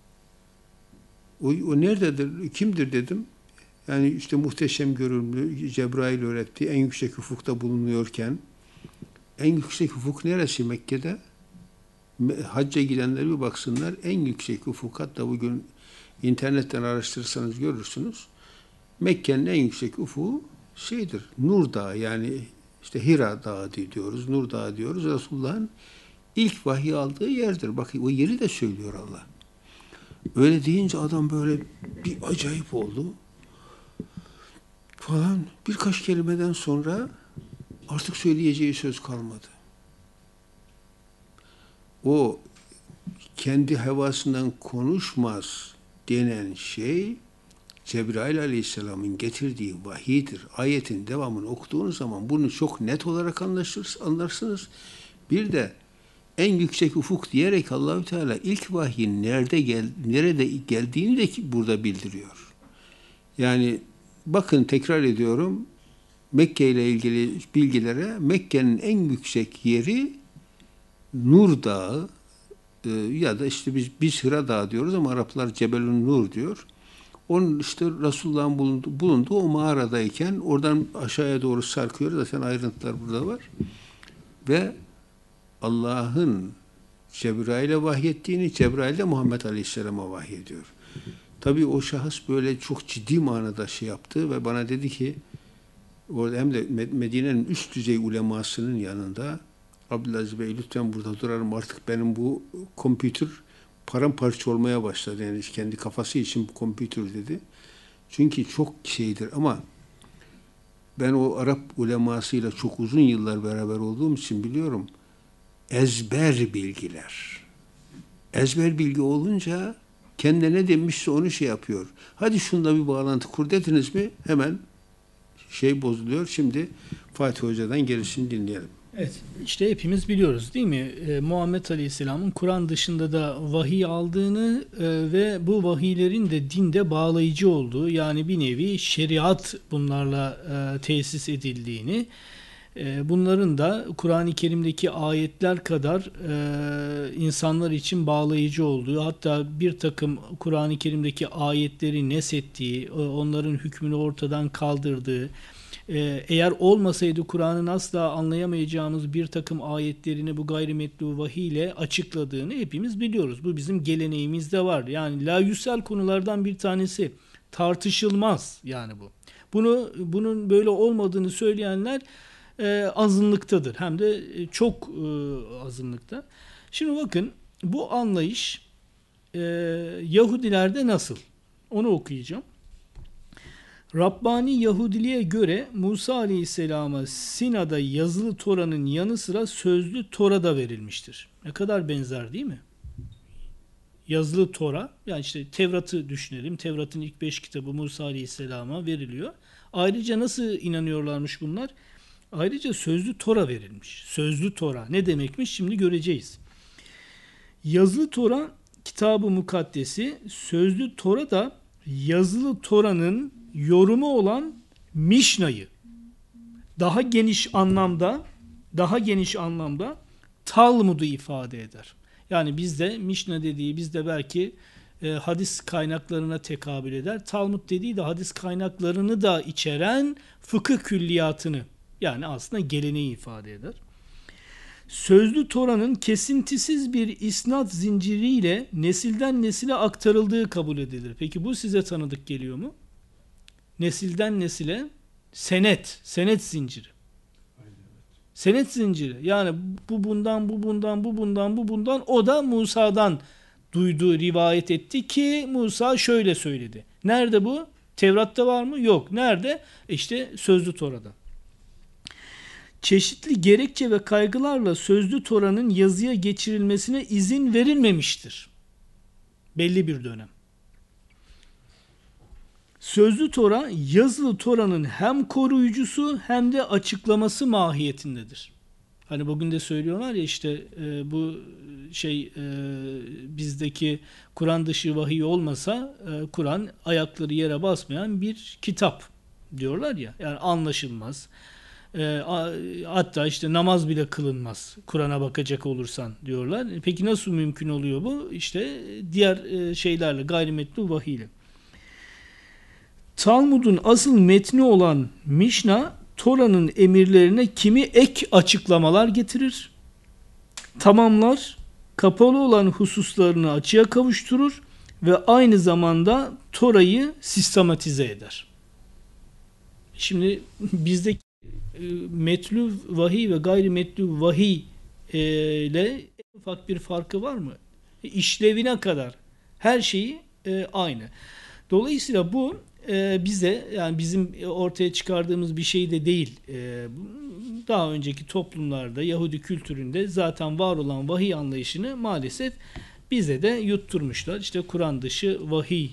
S1: O nerededir? Kimdir dedim. Yani işte muhteşem görünümlü Cebrail öğretti. En yüksek ufukta bulunuyorken en yüksek ufuk neresi Mekke'de? Hacca gidenler bir baksınlar. En yüksek ufuk, hatta bugün internetten araştırırsanız görürsünüz. Mekke'nin en yüksek ufuğu Nur Dağı, yani işte Hira Dağı diyoruz, Nur Dağı diyoruz. Resulullah'ın ilk vahiy aldığı yerdir. Bakın o yeri de söylüyor Allah. Öyle deyince adam böyle bir acayip oldu falan. Birkaç kelimeden sonra artık söyleyeceği söz kalmadı. O kendi hevasından konuşmaz denen şey Cebrail Aleyhisselam'ın getirdiği vahiydir. Ayetin devamını okuduğunuz zaman bunu çok net olarak anlarsınız. Bir de en yüksek ufuk diyerek Allahü Teala ilk vahyin nerede geldiğini de burada bildiriyor. Yani bakın, tekrar ediyorum, Mekke ile ilgili bilgilere, Mekke'nin en yüksek yeri Nur Dağı ya da işte biz Hira Dağı diyoruz ama Araplar Cebelun Nur diyor. Onun işte Resulullah'ın bulunduğu o mağaradayken oradan aşağıya doğru sarkıyor. Zaten ayrıntılar burada var. Ve Allah'ın Cebrail'e vahyettiğini, Cebrail de Muhammed Aleyhisselam'a vahyediyor. Tabii o şahıs böyle çok ciddi manada şey yaptı ve bana dedi ki, orada hem de Medine'nin üst düzey ulemasının yanında, Abdülaziz Bey lütfen burada durarım, artık benim bu kompütür paramparça olmaya başladı. Yani kendi kafası için bu kompütür dedi. Çünkü çok şeydir ama ben o Arap ulemasıyla çok uzun yıllar beraber olduğum için biliyorum. Ezber bilgiler. Ezber bilgi olunca kendine ne demişse onu şey yapıyor. Hadi şunda bir bağlantı kur dediniz mi hemen şey bozuluyor. Şimdi Fatih Hoca'dan gerisini dinleyelim.
S2: Evet, işte hepimiz biliyoruz değil mi? Muhammed Aleyhisselam'ın Kur'an dışında da vahiy aldığını ve bu vahiylerin de dinde bağlayıcı olduğu, yani bir nevi şeriat bunlarla tesis edildiğini, bunların da Kur'an-ı Kerim'deki ayetler kadar insanlar için bağlayıcı olduğu, hatta bir takım Kur'an-ı Kerim'deki ayetleri neshettiği, onların hükmünü ortadan kaldırdığı, eğer olmasaydı Kur'an'ın asla anlayamayacağımız bir takım ayetlerini bu gayrimetlu vahiy ile açıkladığını hepimiz biliyoruz. Bu bizim geleneğimizde var. Yani la yüsel konulardan bir tanesi, tartışılmaz yani bu. Bunun böyle olmadığını söyleyenler azınlıktadır. Hem de çok azınlıkta. Şimdi bakın, bu anlayış Yahudilerde nasıl? Onu okuyacağım. Rabbani Yahudiliğe göre Musa Aleyhisselam'a Sina'da yazılı Tora'nın yanı sıra sözlü Tora da verilmiştir. Ne kadar benzer değil mi? Yazılı Tora, yani işte Tevrat'ı düşünelim. Tevrat'ın ilk 5 kitabı Musa Aleyhisselam'a veriliyor. Ayrıca nasıl inanıyorlarmış bunlar? Ayrıca sözlü Tora verilmiş. Sözlü Tora ne demekmiş şimdi göreceğiz. Yazılı Tora kitabı mukaddesi, sözlü Tora da yazılı Tora'nın yorumu olan Mişna'yı daha geniş anlamda Talmud'u ifade eder. Yani bizde Mişna dediği bizde belki hadis kaynaklarına tekabül eder. Talmud dediği de hadis kaynaklarını da içeren fıkıh külliyatını, yani aslında geleneği ifade eder. Sözlü Tora'nın kesintisiz bir isnat zinciriyle nesilden nesile aktarıldığı kabul edilir. Peki bu size tanıdık geliyor mu? Nesilden nesile senet zinciri. Senet zinciri. Yani bu bundan, bu bundan, bu bundan, bu bundan. O da Musa'dan duyduğu, rivayet etti ki Musa şöyle söyledi. Nerede bu? Tevrat'ta var mı? Yok. Nerede? İşte Sözlü Tora'da. Çeşitli gerekçe ve kaygılarla Sözlü Tora'nın yazıya geçirilmesine izin verilmemiştir. Belli bir dönem. Sözlü Tora, yazılı Tora'nın hem koruyucusu hem de açıklaması mahiyetindedir. Hani bugün de söylüyorlar ya işte bu bizdeki Kur'an dışı vahiy olmasa Kur'an ayakları yere basmayan bir kitap diyorlar ya. Yani anlaşılmaz. Hatta işte namaz bile kılınmaz Kur'an'a bakacak olursan diyorlar. Peki nasıl mümkün oluyor bu? İşte diğer şeylerle, gayrimetlu vahiy ile. Talmud'un asıl metni olan Mişna, Tora'nın emirlerine kimi ek açıklamalar getirir, tamamlar, kapalı olan hususlarını açığa kavuşturur ve aynı zamanda Tora'yı sistematize eder. Şimdi bizdeki metlû vahiy ve gayrimetlû vahiy ile en ufak bir farkı var mı? İşlevine kadar her şeyi aynı. Dolayısıyla bu bize, yani bizim ortaya çıkardığımız bir şey de değil. Daha önceki toplumlarda, Yahudi kültüründe zaten var olan vahiy anlayışını maalesef bize de yutturmuşlar. İşte Kur'an dışı vahiy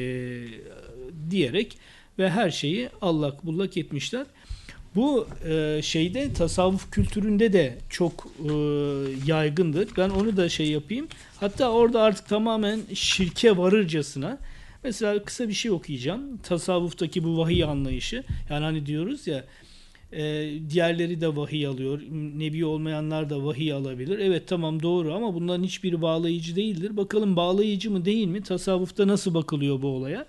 S2: diyerek ve her şeyi allak bullak etmişler. Bu tasavvuf kültüründe de çok yaygındır. Ben onu da yapayım. Hatta orada artık tamamen şirke varırcasına, mesela kısa bir şey okuyacağım. Tasavvuftaki bu vahiy anlayışı. Yani hani diyoruz ya, diğerleri de vahiy alıyor. Nebi olmayanlar da vahiy alabilir. Evet, tamam, doğru, ama bunların hiçbiri bağlayıcı değildir. Bakalım bağlayıcı mı değil mi? Tasavvufta nasıl bakılıyor bu olaya?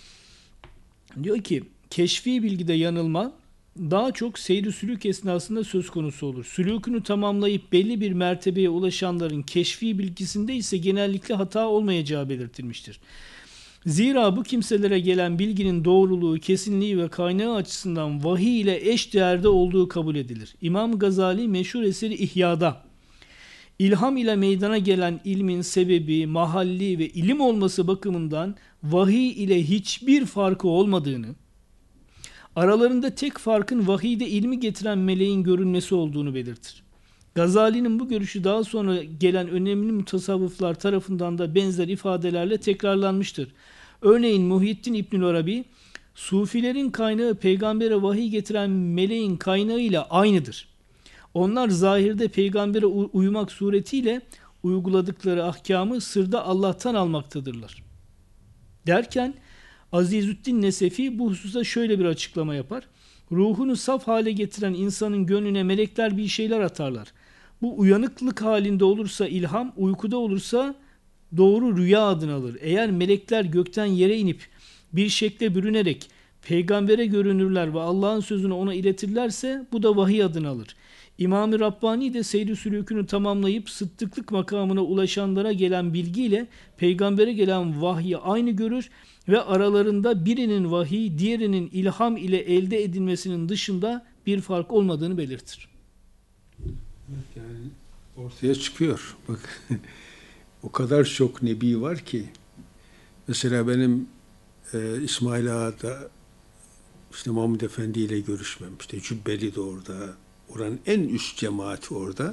S2: Diyor ki, keşfi bilgide yanılma daha çok seyri sülük esnasında söz konusu olur. Sülükünü tamamlayıp belli bir mertebeye ulaşanların keşfi bilgisinde ise genellikle hata olmayacağı belirtilmiştir. Zira bu kimselere gelen bilginin doğruluğu, kesinliği ve kaynağı açısından vahiy ile eş değerde olduğu kabul edilir. İmam Gazali meşhur eseri İhya'da, İlham ile meydana gelen ilmin sebebi, mahalli ve ilim olması bakımından vahiy ile hiçbir farkı olmadığını, aralarında tek farkın vahiyde ilmi getiren meleğin görünmesi olduğunu belirtir. Gazali'nin bu görüşü daha sonra gelen önemli mutasavvıflar tarafından da benzer ifadelerle tekrarlanmıştır. Örneğin Muhyiddin İbnül Arabi, Sufilerin kaynağı peygambere vahiy getiren meleğin kaynağıyla aynıdır. Onlar zahirde peygambere uymak suretiyle uyguladıkları ahkamı sırda Allah'tan almaktadırlar. Derken Azizüddin Nesefi bu hususta şöyle bir açıklama yapar. Ruhunu saf hale getiren insanın gönlüne melekler bir şeyler atarlar. Bu uyanıklık halinde olursa ilham, uykuda olursa doğru rüya adını alır. Eğer melekler gökten yere inip bir şekle bürünerek peygambere görünürler ve Allah'ın sözünü ona iletirlerse bu da vahiy adını alır. İmam-ı Rabbani de seyri sülükünü tamamlayıp sıddıklık makamına ulaşanlara gelen bilgiyle peygambere gelen vahyi aynı görür ve aralarında birinin vahiy, diğerinin ilham ile elde edilmesinin dışında bir fark olmadığını belirtir.
S1: Evet, yani ortaya çıkıyor. Bak, o kadar çok nebi var ki, mesela benim İsmail Ağa'da işte Mahmud Efendi ile görüşmem, işte Cübbeli de orada, oranın en üst cemaati orada.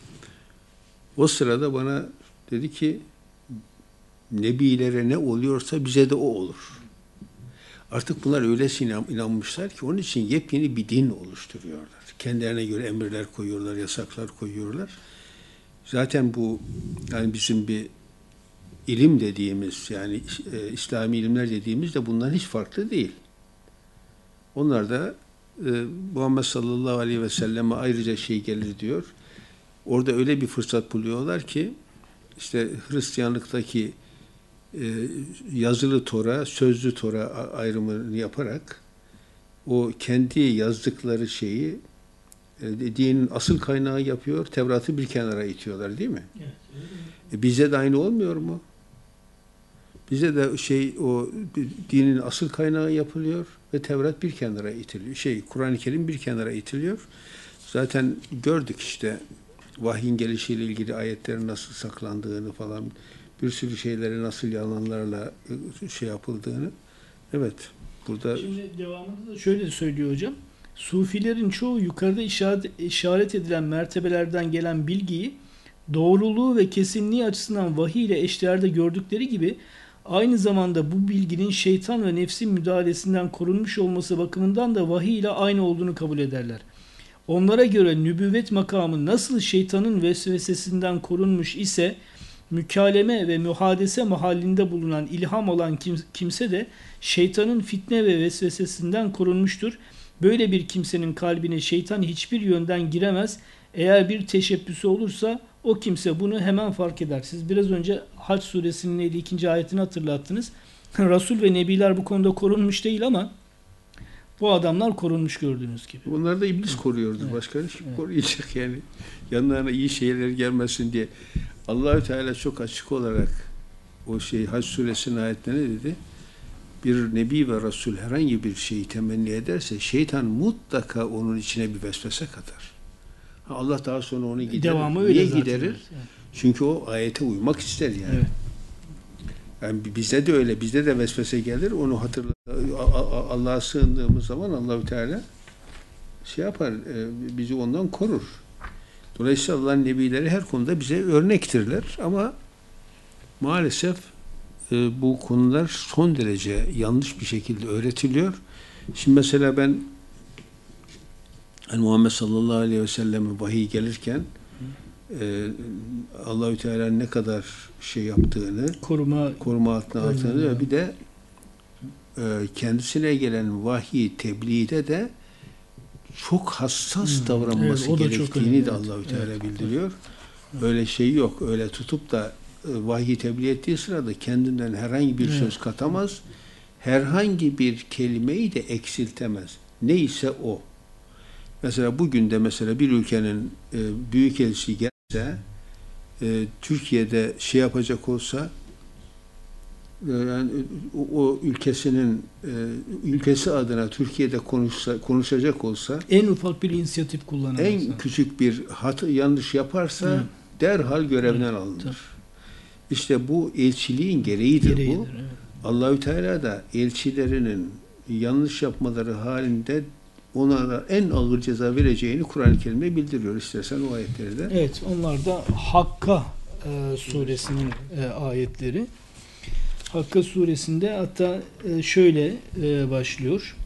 S1: O sırada bana dedi ki, nebilere ne oluyorsa bize de o olur. Artık bunlar öylesine inanmışlar ki onun için yepyeni bir din oluşturuyorlar. Kendilerine göre emirler koyuyorlar, yasaklar koyuyorlar. Zaten bu, yani bizim bir ilim dediğimiz, yani İslami ilimler dediğimiz de bundan hiç farklı değil. Onlar da Muhammed sallallahu aleyhi ve selleme ayrıca şey gelir diyor. Orada öyle bir fırsat buluyorlar ki, işte Hristiyanlıktaki yazılı Tora, sözlü Tora ayrımını yaparak o kendi yazdıkları şeyi dinin asıl kaynağı yapıyor, Tevrat'ı bir kenara itiyorlar değil mi?
S2: Evet,
S1: Bize de aynı olmuyor mu? Bize de o dinin asıl kaynağı yapılıyor ve Tevrat bir kenara itiliyor. Kur'an-ı Kerim bir kenara itiliyor. Zaten gördük işte vahyin gelişiyle ilgili ayetlerin nasıl saklandığını falan, bir sürü şeyleri nasıl yalanlarla yapıldığını. Evet, burada
S2: Şimdi devamında da şöyle söylüyor hocam. Sufilerin çoğu yukarıda işaret edilen mertebelerden gelen bilgiyi doğruluğu ve kesinliği açısından vahiy ile eşdeğerde gördükleri gibi aynı zamanda bu bilginin şeytan ve nefsin müdahalesinden korunmuş olması bakımından da vahiy ile aynı olduğunu kabul ederler. Onlara göre nübüvvet makamı nasıl şeytanın vesvesesinden korunmuş ise mükaleme ve muhadese mahallinde bulunan ilham olan kimse de şeytanın fitne ve vesvesesinden korunmuştur. Böyle bir kimsenin kalbine şeytan hiçbir yönden giremez. Eğer bir teşebbüsü olursa o kimse bunu hemen fark eder. Siz biraz önce Hac suresinin 52. ayetini hatırlattınız. Resul ve Nebiler bu konuda korunmuş değil ama bu adamlar korunmuş gördüğünüz gibi.
S1: bunlar da iblis koruyordu.
S2: Evet.
S1: Başka kim koruyacak yani? Yanlarına iyi şeyler gelmesin diye. Allahü Teala çok açık olarak Hac suresinin ayetinde ne dedi? Bir nebi ve resul herhangi bir şeyi temenni ederse şeytan mutlaka onun içine bir vesvese katar. Allah daha sonra onu giderir.
S2: Devamı öyle
S1: Niye
S2: zaten.
S1: giderir?
S2: Evet.
S1: Çünkü o ayete uymak ister yani.
S2: Evet.
S1: Yani bizde de öyle. Bizde de vesvese gelir. Onu Allah'a sığındığımız zaman Allahü Teala yapar. Bizi ondan korur. Dolayısıyla Allah'ın nebileri her konuda bize örnektirler. Ama maalesef bu konular son derece yanlış bir şekilde öğretiliyor. Şimdi mesela ben Muhammed sallallahu aleyhi ve selleme vahiy gelirken Allahü Teala'nın ne kadar yaptığını, koruma altına aldığını ve bir de kendisine gelen vahiy tebliğde de çok hassas davranması gerektiğini de Allahü Teala bildiriyor. Öyle şey yok. Öyle tutup da vahiy tebliğ ettiği sırada kendinden herhangi bir söz katamaz. Herhangi bir kelimeyi de eksiltemez. Neyse o. Mesela bugün de mesela bir ülkenin büyükelçisi gelse Türkiye'de yapacak olsa yani o ülkesi adına Türkiye'de konuşacak olsa
S2: en ufak bir inisiyatif kullanamaz.
S1: En küçük bir yanlış yaparsa derhal görevden alınır. Tabii. İşte bu elçiliğin gereğidir bu. Evet. Allahü Teala da elçilerinin yanlış yapmaları halinde onlara en ağır ceza vereceğini Kur'an-ı Kerim'de bildiriyor. İstersen o ayetleri de.
S2: Evet, onlar da Hakka suresinin ayetleri. Hakka suresinde hatta şöyle başlıyor.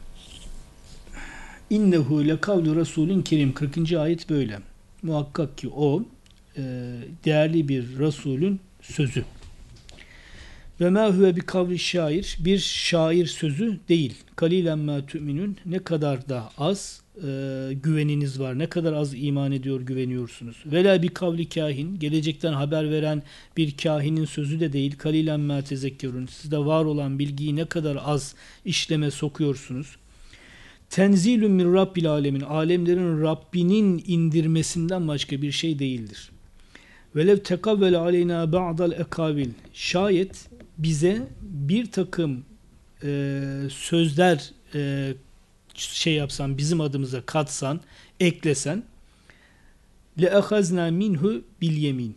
S2: İnnehu le kavlu rasulün kerim. 40. ayet böyle. Muhakkak ki o değerli bir Resulün sözü. Ve ma huve bi kavli şair, bir şair sözü değil. Kalilen ma tu'minun, ne kadar da az güveniniz var, ne kadar az iman ediyor, güveniyorsunuz. Ve la bi kavli kahin, gelecekten haber veren bir kahinin sözü de değil. Kalilen ma tezekkerun, sizde var olan bilgiyi ne kadar az işleme sokuyorsunuz. Tenzilun min rabbil alemin, alemlerin Rabbinin indirmesinden başka bir şey değildir. Velev tekavvel aleyna ba'dal ekavil, şayet bize bir takım sözler yapsan, bizim adımıza katsan, eklesen, le'ehazna minhu bil yemin,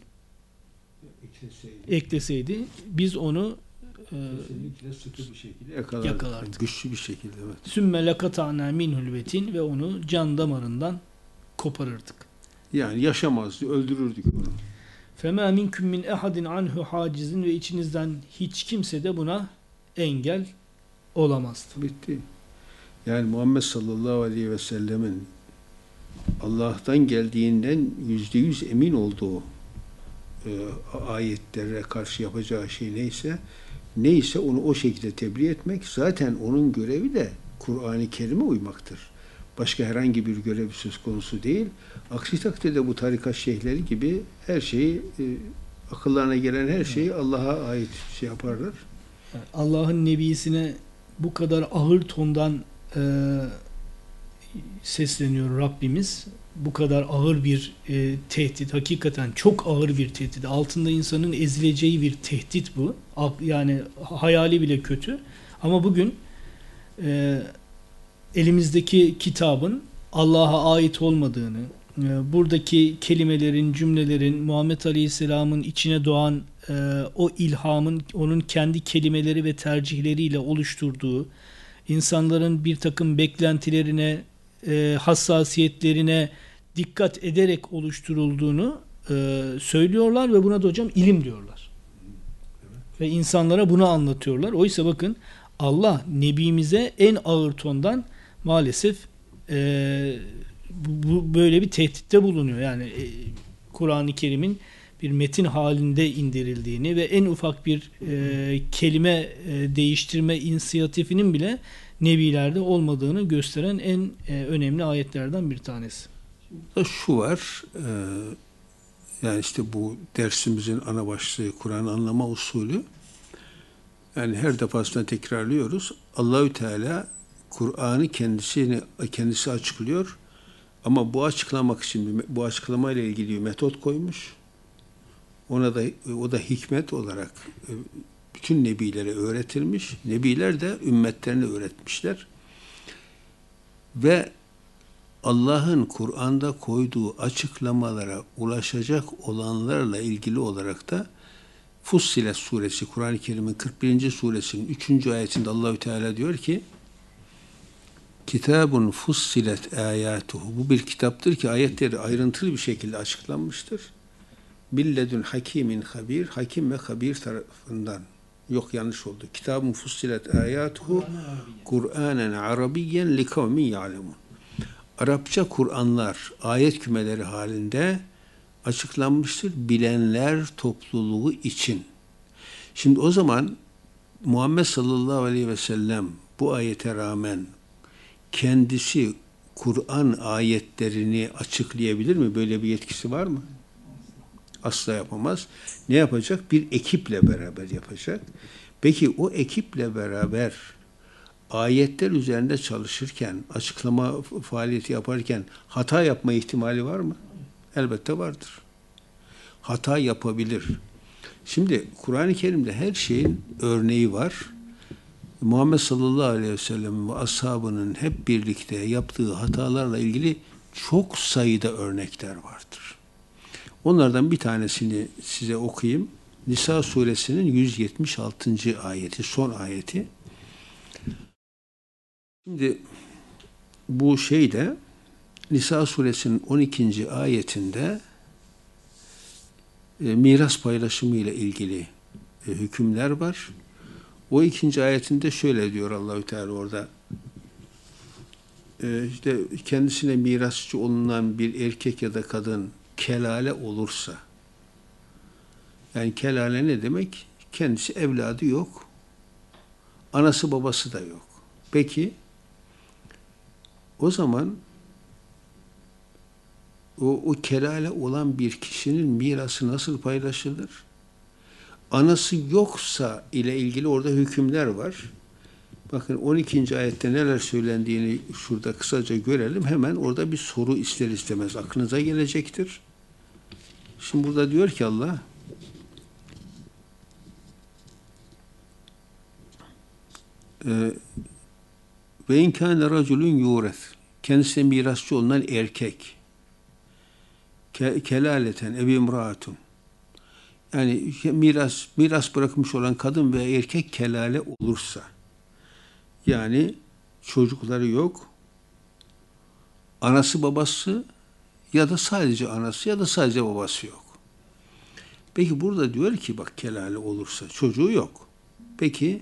S2: ekleseydi biz onu
S1: kesinlikle sıkı bir şekilde
S2: yakalardık.
S1: Güçlü bir şekilde. Evet.
S2: Sümme lekata'na minhul vetin, ve onu can damarından koparırdık.
S1: Yani yaşamazdı, öldürürdük onu.
S2: Fema minkum min ehadin anhu hacizin, ve içinizden hiç kimse de buna engel olamazdı.
S1: Bitti. Yani Muhammed sallallahu aleyhi ve sellemin Allah'tan geldiğinden %100 emin olduğu ayetlere karşı yapacağı şey neyse onu o şekilde tebliğ etmek, zaten onun görevi de Kur'an-ı Kerim'e uymaktır. Başka herhangi bir görev söz konusu değil. Aksi takdirde bu tarikat şeyhleri gibi her şeyi, akıllarına gelen her şeyi Allah'a ait yaparlar.
S2: Allah'ın nebisine bu kadar ağır tondan sesleniyor Rabbimiz. bu kadar ağır bir tehdit, hakikaten çok ağır bir tehdit. Altında insanın ezileceği bir tehdit bu. Yani hayali bile kötü. Ama bugün e, elimizdeki kitabın Allah'a ait olmadığını, buradaki kelimelerin, cümlelerin Muhammed Aleyhisselam'ın içine doğan o ilhamın onun kendi kelimeleri ve tercihleriyle oluşturduğu, insanların bir takım beklentilerine, hassasiyetlerine dikkat ederek oluşturulduğunu söylüyorlar ve buna da hocam ilim diyorlar. Ve insanlara bunu anlatıyorlar. Oysa bakın Allah Nebimize en ağır tondan maalesef böyle bir tehditte bulunuyor. Yani Kur'an-ı Kerim'in bir metin halinde indirildiğini ve en ufak bir kelime değiştirme inisiyatifinin bile Nebilerde olmadığını gösteren en önemli ayetlerden bir tanesi.
S1: Şu var, yani işte bu dersimizin ana başlığı Kur'an anlama usulü. Yani her defasında tekrarlıyoruz. Allahü Teala Kur'an'ı kendisi açıklıyor. Ama bu açıklamak için, bu açıklamayla ilgili bir metot koymuş. O da hikmet olarak bütün nebilere öğretilmiş. Nebiler de ümmetlerine öğretmişler. Ve Allah'ın Kur'an'da koyduğu açıklamalara ulaşacak olanlarla ilgili olarak da Fussilet suresi, Kur'an-ı Kerim'in 41. suresinin 3. ayetinde Allahü Teala diyor ki: Kitabun fussilet ayatuhu. Bu bir kitaptır ki ayetleri ayrıntılı bir şekilde açıklanmıştır. Billedün hakimin habir, hakim ve habir tarafından. Yok, yanlış oldu. Kitabun fussilet ayatuhu Kur'anen Arabiyyen li kavmin ya'lemun. Arapça Kur'anlar ayet kümeleri halinde açıklanmıştır bilenler topluluğu için. Şimdi o zaman Muhammed sallallahu aleyhi ve sellem bu ayete rağmen kendisi Kur'an ayetlerini açıklayabilir mi? Böyle bir yetkisi var mı? Asla yapamaz. Ne yapacak? Bir ekiple beraber yapacak. Peki o ekiple beraber ayetler üzerinde çalışırken, açıklama faaliyeti yaparken hata yapma ihtimali var mı? Elbette vardır. Hata yapabilir. Şimdi Kur'an-ı Kerim'de her şeyin örneği var. Muhammed sallallahu aleyhi ve sellem ve ashabının hep birlikte yaptığı hatalarla ilgili çok sayıda örnekler vardır. Onlardan bir tanesini size okuyayım. Nisa suresinin 176. ayeti, son ayeti. Şimdi bu şeyde Nisa suresinin 12. ayetinde miras paylaşımı ile ilgili hükümler var. O 2. ayetinde şöyle diyor Allahü Teala orada. İşte kendisine mirasçı olunan bir erkek ya da kadın kelale olursa, yani kelale ne demek? Kendisi evladı yok, anası babası da yok. Peki o zaman o kelale olan bir kişinin mirası nasıl paylaşılır? Anası yoksa ile ilgili orada hükümler var. Bakın 12. ayette neler söylendiğini şurada kısaca görelim. Hemen orada bir soru ister istemez aklınıza gelecektir. Şimdi burada diyor ki Allah, ve in kâne raculun yûreth, kendisine mirasçı olunan erkek, kelaleten ev imraatun, yani miras bırakmış olan kadın veya erkek kelale olursa, yani çocukları yok, anası babası ya da sadece anası ya da sadece babası yok. Peki burada diyor ki bak, kelale olursa çocuğu yok. Peki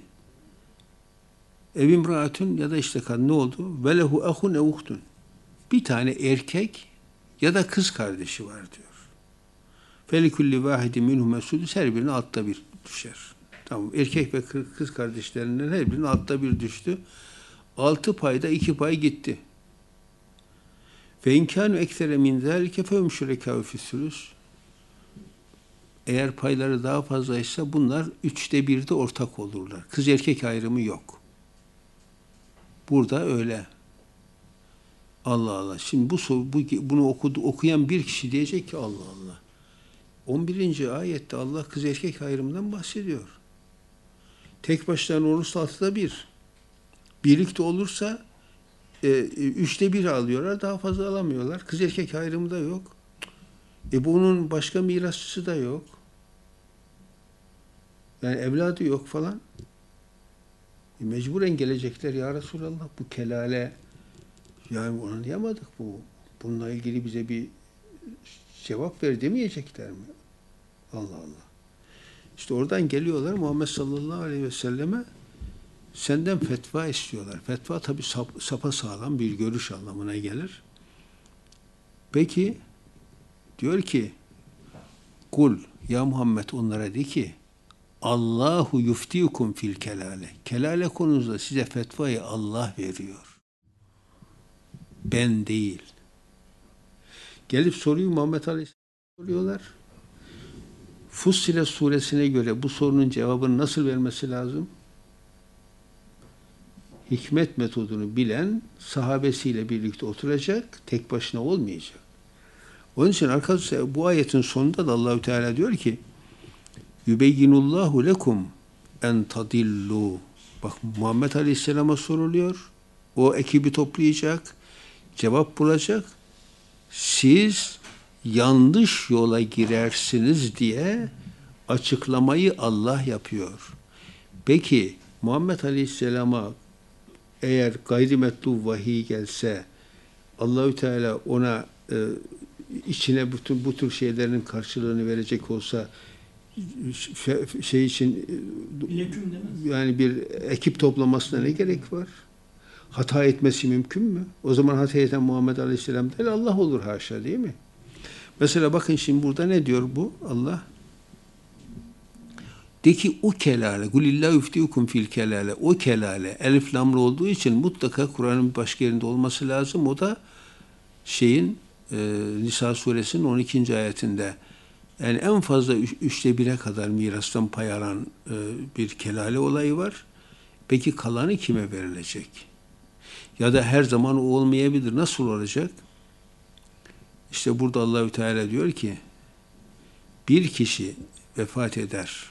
S1: evim rahatun ya da işte kadın ne oldu? Ve lehu ahun ev uhtun. Bir tane erkek ya da kız kardeşi var diyor. Felikulli vahidi minhum sudus, her birinin altta bir düşer. Tamam, erkek ve kız kardeşlerinden her birinin altta bir düştü. 6 payda 2 pay gitti. Ve inkânu eksere min zâlike fehum şurekâhu fissülüs. Eğer payları daha fazlaysa bunlar 3'te 1'de ortak olurlar. Kız erkek ayrımı yok. Burada öyle. Allah Allah. Şimdi bunu okuyan bir kişi diyecek ki Allah Allah. 11. ayette Allah kız erkek ayrımından bahsediyor. Tek başlarına olursa 6'da 1. Birlikte olursa 3'te 1 alıyorlar. Daha fazla alamıyorlar. Kız erkek ayrımı da yok. Bunun başka mirasçısı da yok. Yani evladı yok falan. Mecburen gelecekler ya Resulallah, bu kelale, yani onu anlayamadık bu. Bununla ilgili bize bir cevap ver demeyecekler mi? Allah Allah. İşte oradan geliyorlar Muhammed sallallahu aleyhi ve selleme, senden fetva istiyorlar. Fetva tabi sapasağlam bir görüş anlamına gelir. Peki diyor ki kul ya Muhammed, onlara de ki Allahu yuftiukum fil kelale. Kelale konusunda size fetvayı Allah veriyor. Ben değil. Gelip soruyu Muhammed Aleyhisselam soruyorlar. Fussilet suresine göre bu sorunun cevabını nasıl vermesi lazım? Hikmet metodunu bilen sahabesiyle birlikte oturacak, tek başına olmayacak. Onun için arkadaşlar bu ayetin sonunda da Allahü Teala diyor ki Yübeyyinullahu lekum en tadillu. Bak, Muhammed Aleyhisselam'a soruluyor. O ekibi toplayacak, cevap bulacak. Siz yanlış yola girersiniz diye açıklamayı Allah yapıyor. Peki Muhammed Aleyhisselam'a eğer gayrimetlu vahiy gelse, Allahü Teala ona içine bütün bu tür şeylerin karşılığını verecek olsa, şey için yani bir ekip toplamasına ne gerek var? Hata etmesi mümkün mü? O zaman hata eden Muhammed Aleyhisselam değil, Allah olur haşa, değil mi? Mesela bakın şimdi burada ne diyor bu Allah? De ki o kelale, kulillahu yuftiukum fil kelale, o kelale elif lamlı olduğu için mutlaka Kur'an'ın başka yerinde olması lazım. O da Nisa suresinin 12. ayetinde, yani en fazla 1/3'e kadar mirastan pay alan bir kelale olayı var. Peki kalanı kime verilecek? Ya da her zaman o olmayabilir. Nasıl olacak? İşte burada Allahü Teala diyor ki bir kişi vefat eder.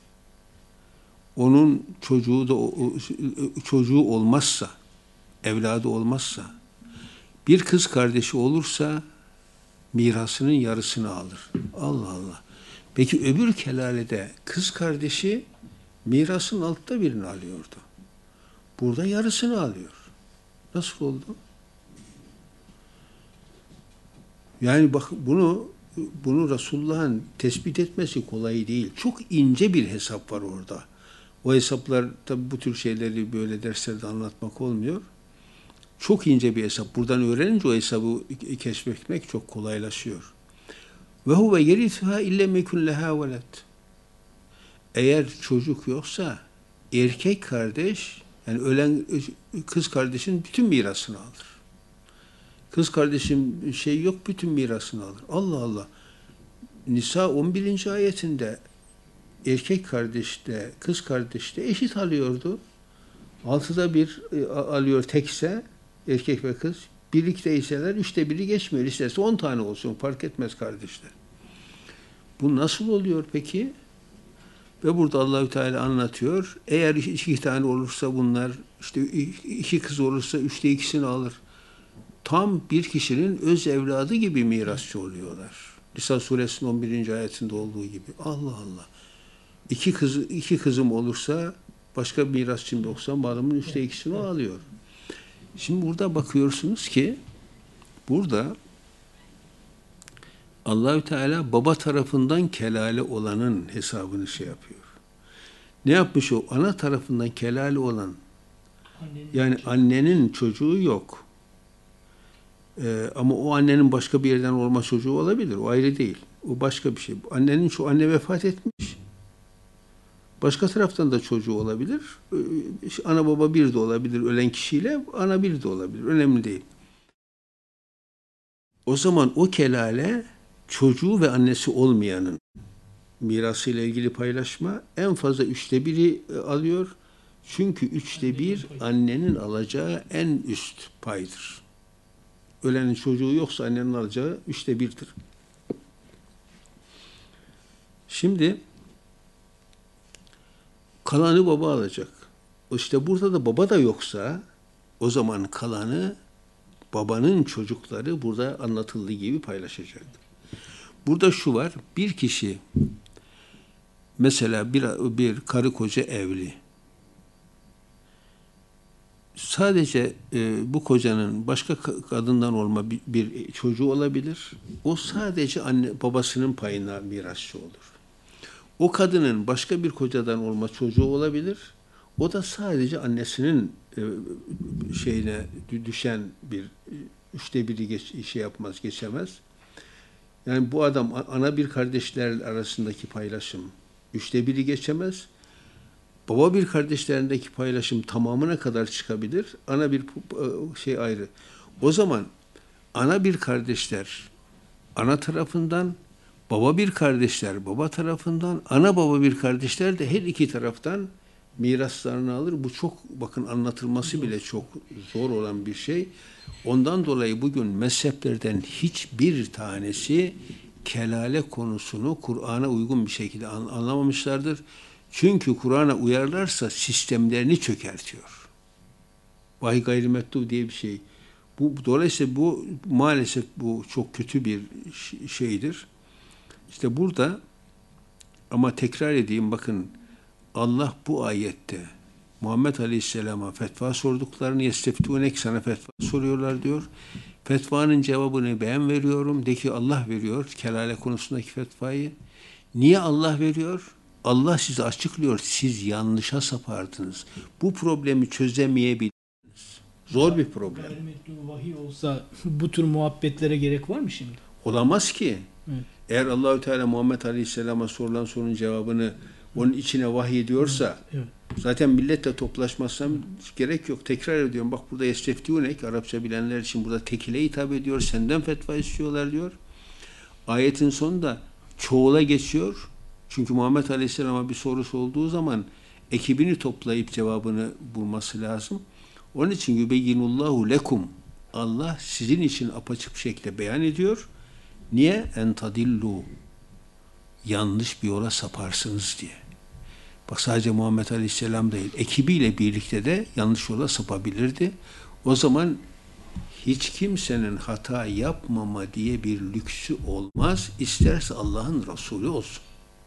S1: Onun çocuğu olmazsa, evladı olmazsa, bir kız kardeşi olursa mirasının yarısını alır. Allah Allah. Peki öbür kelalede kız kardeşi mirasın 1/6'ını alıyordu. Burada yarısını alıyor. Nasıl oldu? Yani bak, bunu Resulullah'ın tespit etmesi kolay değil. Çok ince bir hesap var orada. O hesaplar tabi bu tür şeyleri böyle derslerde anlatmak olmuyor. Çok ince bir hesap. Buradan öğrenince o hesabı keşfetmek çok kolaylaşıyor. Ve huve yerithuha ille mekun leha veled. Eğer çocuk yoksa erkek kardeş, yani ölen kız kardeşin bütün mirasını alır. Kız kardeşim yok, bütün mirasını alır. Allah Allah. Nisa 11. ayetinde erkek kardeş de kız kardeş de eşit alıyordu. 6'da 1 alıyor tekse, erkek ve kız. Birlikteyseler 3'te 1'i geçmiyor. İsterse 10 tane olsun, fark etmez kardeşler. Bu nasıl oluyor peki? Ve burada Allahü Teala anlatıyor. Eğer 2 tane olursa bunlar, işte 2 kız olursa 3'te 2'sini alır. Tam bir kişinin öz evladı gibi mirasçı oluyorlar. Nisa suresinin 11. ayetinde olduğu gibi. Allah Allah. 2 kızım olursa, başka bir mirasçım yoksa malımın 3'te 2'sini alıyor. Şimdi burada bakıyorsunuz ki burada Allahü Teala baba tarafından kelale olanın hesabını yapıyor. Ne yapmış o? Ana tarafından kelale olan, yani annenin çocuğu yok. Ama o annenin başka bir yerden olma çocuğu olabilir. O ayrı değil. O başka bir şey. Anne vefat etmiş. Başka taraftan da çocuğu olabilir. Ana baba bir de olabilir ölen kişiyle. Ana bir de olabilir. Önemli değil. O zaman o kelale çocuğu ve annesi olmayanın mirasıyla ilgili paylaşma en fazla 3'te 1'i alıyor. Çünkü 3'te 1 annenin alacağı en üst paydır. ölenin çocuğu yoksa annenin alacağı 1/3'tür. Şimdi kalanı baba alacak. İşte burada da baba da yoksa o zaman kalanı babanın çocukları burada anlatıldığı gibi paylaşacak. Burada şu var, bir kişi mesela bir karı koca evli. Sadece bu kocanın başka kadından olma bir çocuğu olabilir. O sadece babasının payına mirasçı olur. O kadının başka bir kocadan olma çocuğu olabilir. O da sadece annesinin şeyine düşen bir 1/3'ü geçemez. Yani bu adam ana bir kardeşler arasındaki paylaşım 1/3'ü geçemez. Baba bir kardeşlerindeki paylaşım tamamına kadar çıkabilir. Ana bir şey ayrı. O zaman ana bir kardeşler ana tarafından, baba bir kardeşler baba tarafından, ana baba bir kardeşler de her iki taraftan miraslarını alır. Bu çok, bakın, anlatılması bile çok zor olan bir şey. Ondan dolayı bugün mezheplerden hiçbir tanesi kelale konusunu Kur'an'a uygun bir şekilde anlamamışlardır. Çünkü Kur'an'a uyarlarsa sistemlerini çökertiyor. Vahiy gayrimetlu diye bir şey. Dolayısıyla bu maalesef bu çok kötü bir şeydir. İşte burada, ama tekrar edeyim, bakın, Allah bu ayette Muhammed Aleyhisselam'a fetva sorduklarını, yesteftunek, sana fetva soruyorlar diyor. Fetvanın cevabını ben veriyorum. De ki Allah veriyor kelale konusundaki fetvayı. Niye Allah veriyor? Allah size açıklıyor. Siz yanlışa sapardınız. Bu problemi çözemeyebilirsiniz. Zor bir problem.
S2: Gayrimetlu vahiy olsa bu tür muhabbetlere gerek var mı şimdi?
S1: Olamaz ki.
S2: Evet.
S1: Eğer Allahü Teala Muhammed Aleyhisselam'a sorulan sorunun cevabını onun içine vahiy ediyorsa,
S2: Evet.
S1: zaten milletle toplaşmazsam gerek yok. Tekrar ediyorum. Bak, burada yesteftiunek, Arapça bilenler için burada tekile hitap ediyor. Senden fetva istiyorlar diyor. Ayetin sonunda çoğula geçiyor. Çünkü Muhammed Aleyhisselam'a bir sorusu olduğu zaman ekibini toplayıp cevabını bulması lazım. Onun için yübeyyinullahu lekum. Allah sizin için apaçık bir şekilde beyan ediyor. Niye? En tadillu. Yanlış bir yola saparsınız diye. Bak, sadece Muhammed Aleyhisselam değil, ekibiyle birlikte de yanlış yola sapabilirdi. O zaman hiç kimsenin hata yapmama diye bir lüksü olmaz. İsterse Allah'ın Resulü olsun.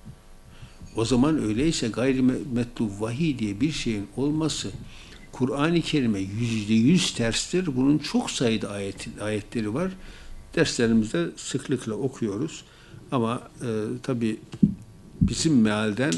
S1: O zaman öyleyse gayrimetlu vahiy diye bir şeyin olması Kur'an-ı Kerim'e %100 terstir. Bunun çok sayıda ayetleri var. Derslerimizde sıklıkla okuyoruz. Ama tabii bizim mealden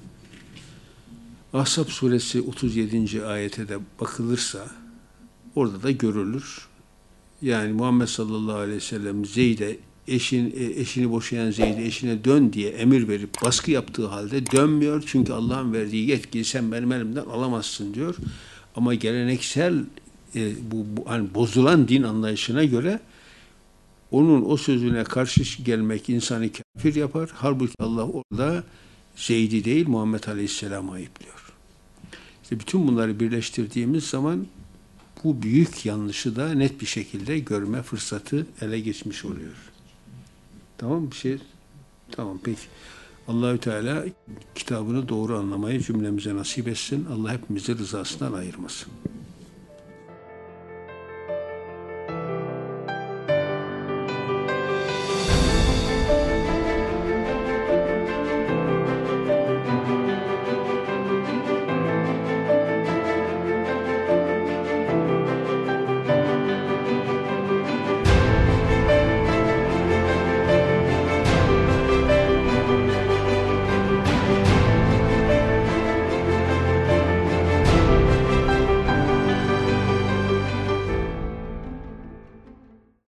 S1: Ahzab suresi 37. ayete de bakılırsa orada da görülür. Yani Muhammed sallallahu aleyhi ve sellem Zeyd'e, eşini boşayan Zeyd'e eşine dön diye emir verip baskı yaptığı halde dönmüyor. Çünkü Allah'ın verdiği yetkiyi sen benim elimden alamazsın diyor. Ama geleneksel hani bozulan din anlayışına göre onun o sözüne karşı gelmek insanı kafir yapar. Halbuki Allah orada Zeyd'i değil Muhammed Aleyhisselam'ı ayıplıyor. İşte bütün bunları birleştirdiğimiz zaman bu büyük yanlışı da net bir şekilde görme fırsatı ele geçmiş oluyor. Tamam bir şey? Tamam, peki. Allahü Teala kitabını doğru anlamayı cümlemize nasip etsin. Allah hepimizi rızasından ayırmasın.